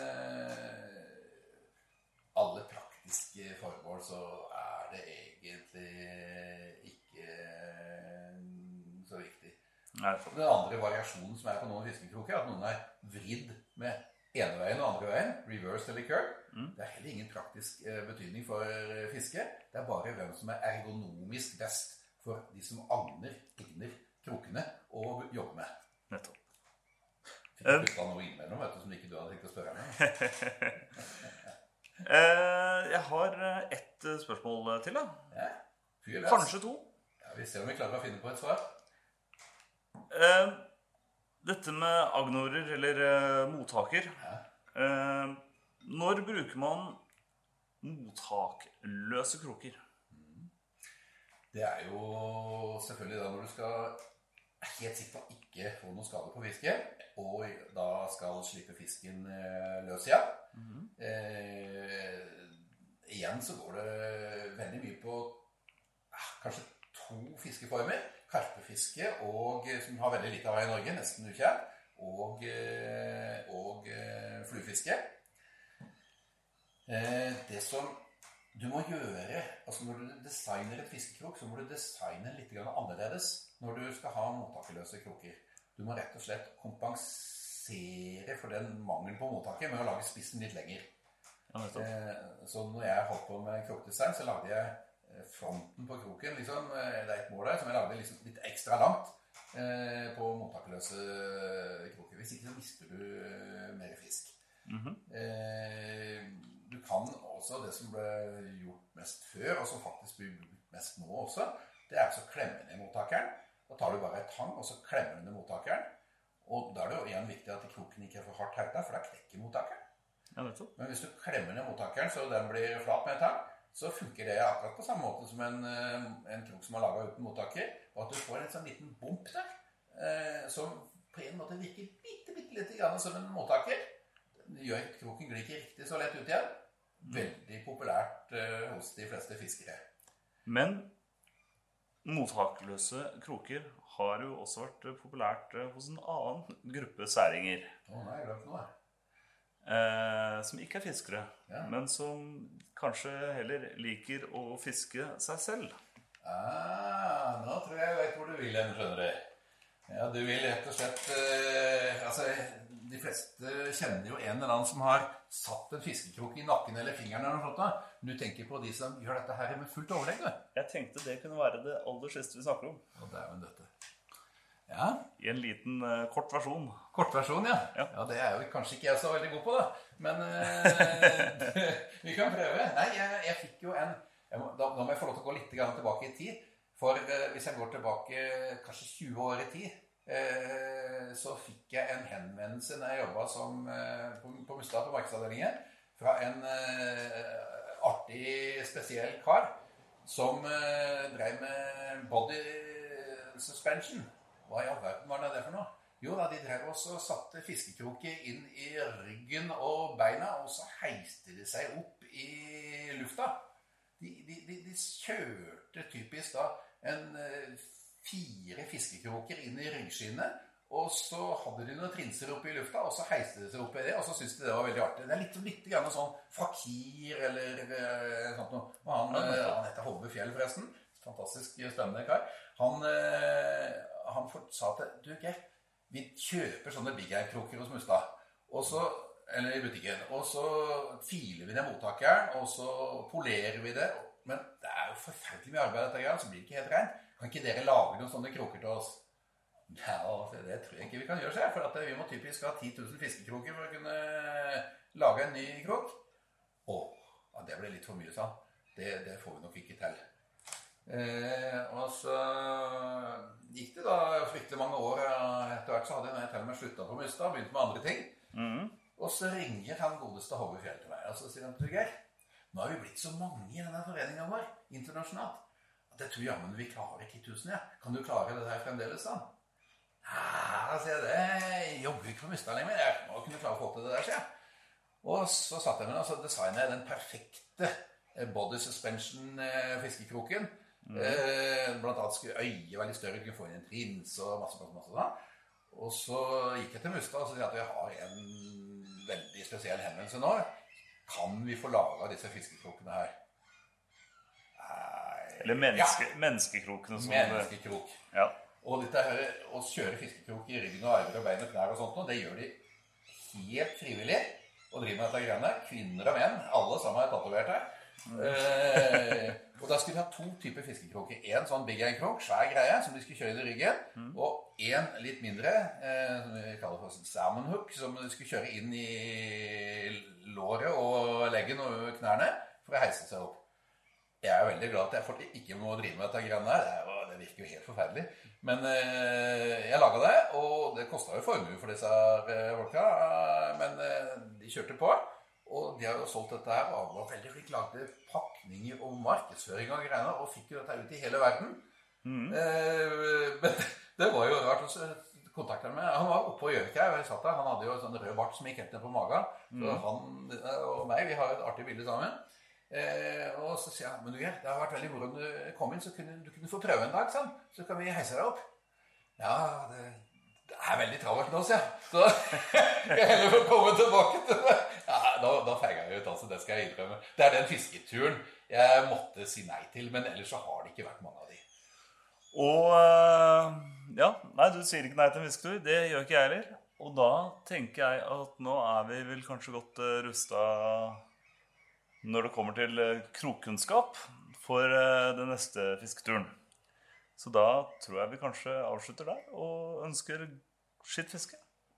alle praktiske formål så er det egentlig ikke så viktig. Den andre variasjonen som er på noen fiskekroker, at noen er vridd med ene veien og andre veien, reverse eller curl. Det er heller ingen praktisk betydning for fiske. Det er bare hvem som er ergonomisk best for de som agner krokene og jobber med. Nettopp. Fikk du ut av noe innimellom, vet du, som ikke du hadde tenkt å spørre meg? Jeg har ett spørsmål til da. Ja, kanskje to. Ja, vi ser om vi klarer å finne på et svar. Dette med agnorer, eller mottaker. Når bruker man mottakløse kroker? Det er jo selvfølgelig da når du skal helt sikkert ikke få noen skade på fisken, og da skal slippe fisken løs igjen. Igjen så går det veldig mye på kanskje 2 fiskeformer. Karpefiske, som har veldig lite av i Norge, nesten ukjent, og fluefiske. Det som du må gjøre, altså når du designer et fiskekrok, så må du designe litt annerledes når du skal ha mottakeløse kroker. Du må rett og slett kompensere for den mangelen på mottaker med å lage spissen litt lenger. Så når jeg holdt på med krokdesign, så lagde jeg fronten på kroken, liksom, det er et mål der, som jeg lagde liksom litt ekstra langt på mottakeløse kroker. Hvis ikke så mister du mer fisk. Du kan også, det som ble gjort mest før, og som faktisk blir gjort mest nå også, det er altså å klemme ned mottakeren. Da tar du bare et tang, og så klemmer du ned mottakeren. Og da er det jo igjen viktig at kroken ikke er for hardt herta, for da knekker mottakeren. Men hvis du klemmer ned mottakeren, så den blir flat med et tang, så funker det akkurat på samme måte som en krok som er laget uten mottaker, og at du får en sånn liten bump der, som på en måte virker bitte litt som en mottaker. Det gjør at kroken glir ikke riktig så lett ut igjen. Veldig populært hos de fleste fiskere. Men mottakeløse kroker har jo også vært populært hos en annen gruppe særinger. Nei, jeg glemt noe. Som ikke er fiskere, men som kanskje heller liker å fiske seg selv. Nå tror jeg vet hvor du vil hen, skjønner du. Ja, du vil rett og slett de fleste kjenner jo en eller annen som har satt en fiskekrok i nakken eller fingeren eller noe sånt. Du tenker på de som gjør dette her med fullt overlegg, du. Jeg tenkte det kunne være det aller siste vi snakker om. Og det er jo dette. Ja. I en liten kort versjon. Kort versjon, ja. Ja, det er jo kanskje ikke jeg så veldig god på da. Men vi kan prøve. Nei, jeg fikk jo en Da må jeg få lov til å gå litt tilbake I tid. For hvis jeg går tilbake kanskje 20 år I tid, så fikk jeg en henvendelse når jeg jobbet på Mustad på markedsavdelingen, fra en artig, spesiell kar, som drev med body suspension. Hva I all verden var det for noe? Jo da, de drev også og satte fiskekroker inn I ryggen og beina, og så heiste de seg opp I lufta. De kjørte typisk da en 4 fiskekroker inn I ryggskinnet, og så hadde de noen trinser oppe I lufta, og så heiste de seg opp I det, og så syntes de det var veldig artig. Det litt grann sånn fakir, eller sånt noe. Og han heter Hove Fjell forresten, fantastisk spennende kar. Han sa at, du Geir, vi kjøper sånne Big Air-kroker hos Mustad, eller I butikken, og så filer vi ned mottakeren, og så polerer vi det, men det jo forferdelig mye arbeid dette grann, så blir det ikke helt rent. Kan ikke dere lage noen sånne kroker til oss? Ja, det tror jeg ikke vi kan gjøre seg, for vi må typisk ha 10 000 fiskekroker for å kunne lage en ny krok. Ja, det ble litt for mye, sa han. Det får vi nok ikke til. Og så gikk det da fryktelig mange år etter hvert, så hadde jeg til og med sluttet på Mustad og begynt med andre ting. Og så ringer han godeste Hove Fjell til meg, og så sier han til Geir, nå har vi blitt så mange I denne foreningen vår, internasjonalt, at jeg tror jammen vi klarer 10 000, ja. Kan du klare det der fremdeles, da? Ja, sier jeg, det jobber ikke for Mustad lenger, jeg må kunne klare å få til det der, sier jeg. Og så satt jeg med, og så designet jeg den perfekte body suspension fiskekroken. Blant annet skulle øye veldig større, kunne få inn en trins og masse sånn. Og så gikk jeg til Mustad og så sier at vi har en veldig spesiell henvendelse nå. Kan vi få laget disse fiskekrokene her? Eller menneskekrokene. Menneskekrok. Ja. Og dette her, å kjøre fiskekrok I ryggen og armer og bein og knær og sånt, det gjør de helt frivillig. Og driver med dette greiene. Kvinner og menn, alle sammen tatovert her. Og da skulle vi ha 2 typer fiskekroker. En sånn Big Air-krok, svær greie, som de skulle kjøre I ryggen. Og en litt mindre, som vi kaller for salmon hook, som de skulle kjøre inn I låret og leggen og knærne, for å heise seg opp. Jeg veldig glad at jeg ikke må drive med dette greiene her. Det virker jo helt forferdelig. Men jeg laget det, og det kostet jo formue for disse folka, men de kjørte på. Og de har jo solgt dette her, og var veldig flink, lagde pakninger og markedsføring og greiene, og fikk jo dette ut I hele verden. Men det var jo rart å kontakte ham med. Han var oppe på Gjøvik her, og jeg satt der. Han hadde jo en sånn rød bart som gikk helt ned på magen. Så han og meg, vi har et artig bilde sammen. Og så sier han, men du Geir, det har vært veldig moro om du kom inn, så du kunne få prøve en dag, sånn. Så kan vi heise deg opp. Ja, det veldig travelt nå, sier jeg. Så jeg heller får komme tilbake til det. Ja, da feiger jeg ut, altså, det skal jeg innrømme. Det den fisketuren jeg måtte si nei til, men ellers så har det ikke vært mange av de. Og ja, nei, du sier ikke nei til en fisketur, det gjør ikke jeg heller. Og da tenker jeg at nå vi vel kanskje godt rustet når det kommer til krokkunnskap for den neste fisketuren. Så da tror jeg vi kanskje avslutter der og ønsker skittfiske.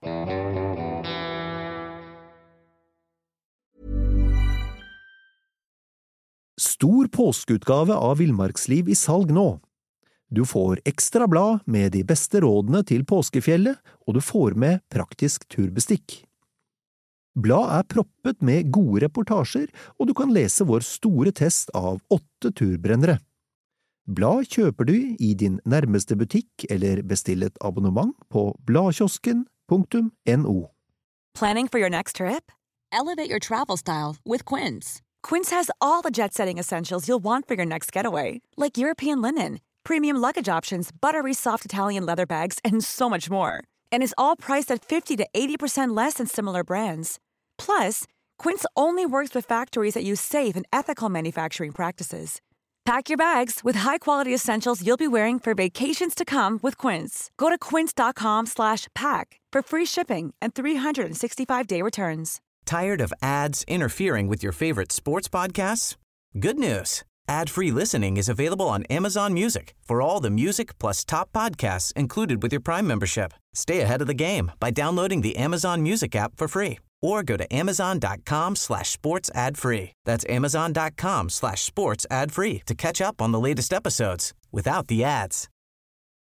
Stor påskeutgave av Villmarksliv I salg nå. Du får ekstra blad med de beste rådene til påskefjellet, og du får med praktisk turbestikk. Blad proppet med gode reportasjer, og du kan lese vår store test av 8 turbrennere. Blad kjøper du I din nærmeste butikk eller bestill et abonnement på bladkiosken.no. Planning for your next trip? Elevate your travel style with Quince. Quince has all the jet-setting essentials you'll want for your next getaway, like European linen, premium luggage options, buttery soft Italian leather bags, and so much more. And is all priced at 50 to 80% less than similar brands. Plus, Quince only works with factories that use safe and ethical manufacturing practices. Pack your bags with high-quality essentials you'll be wearing for vacations to come with Quince. Go to quince.com/pack for free shipping and 365-day returns. Tired of ads interfering with your favorite sports podcasts? Good news. Ad-free listening is available on Amazon Music for all the music plus top podcasts included with your Prime membership. Stay ahead of the game by downloading the Amazon Music app for free or go to amazon.com/sports ad free. That's amazon.com/sports ad free to catch up on the latest episodes without the ads.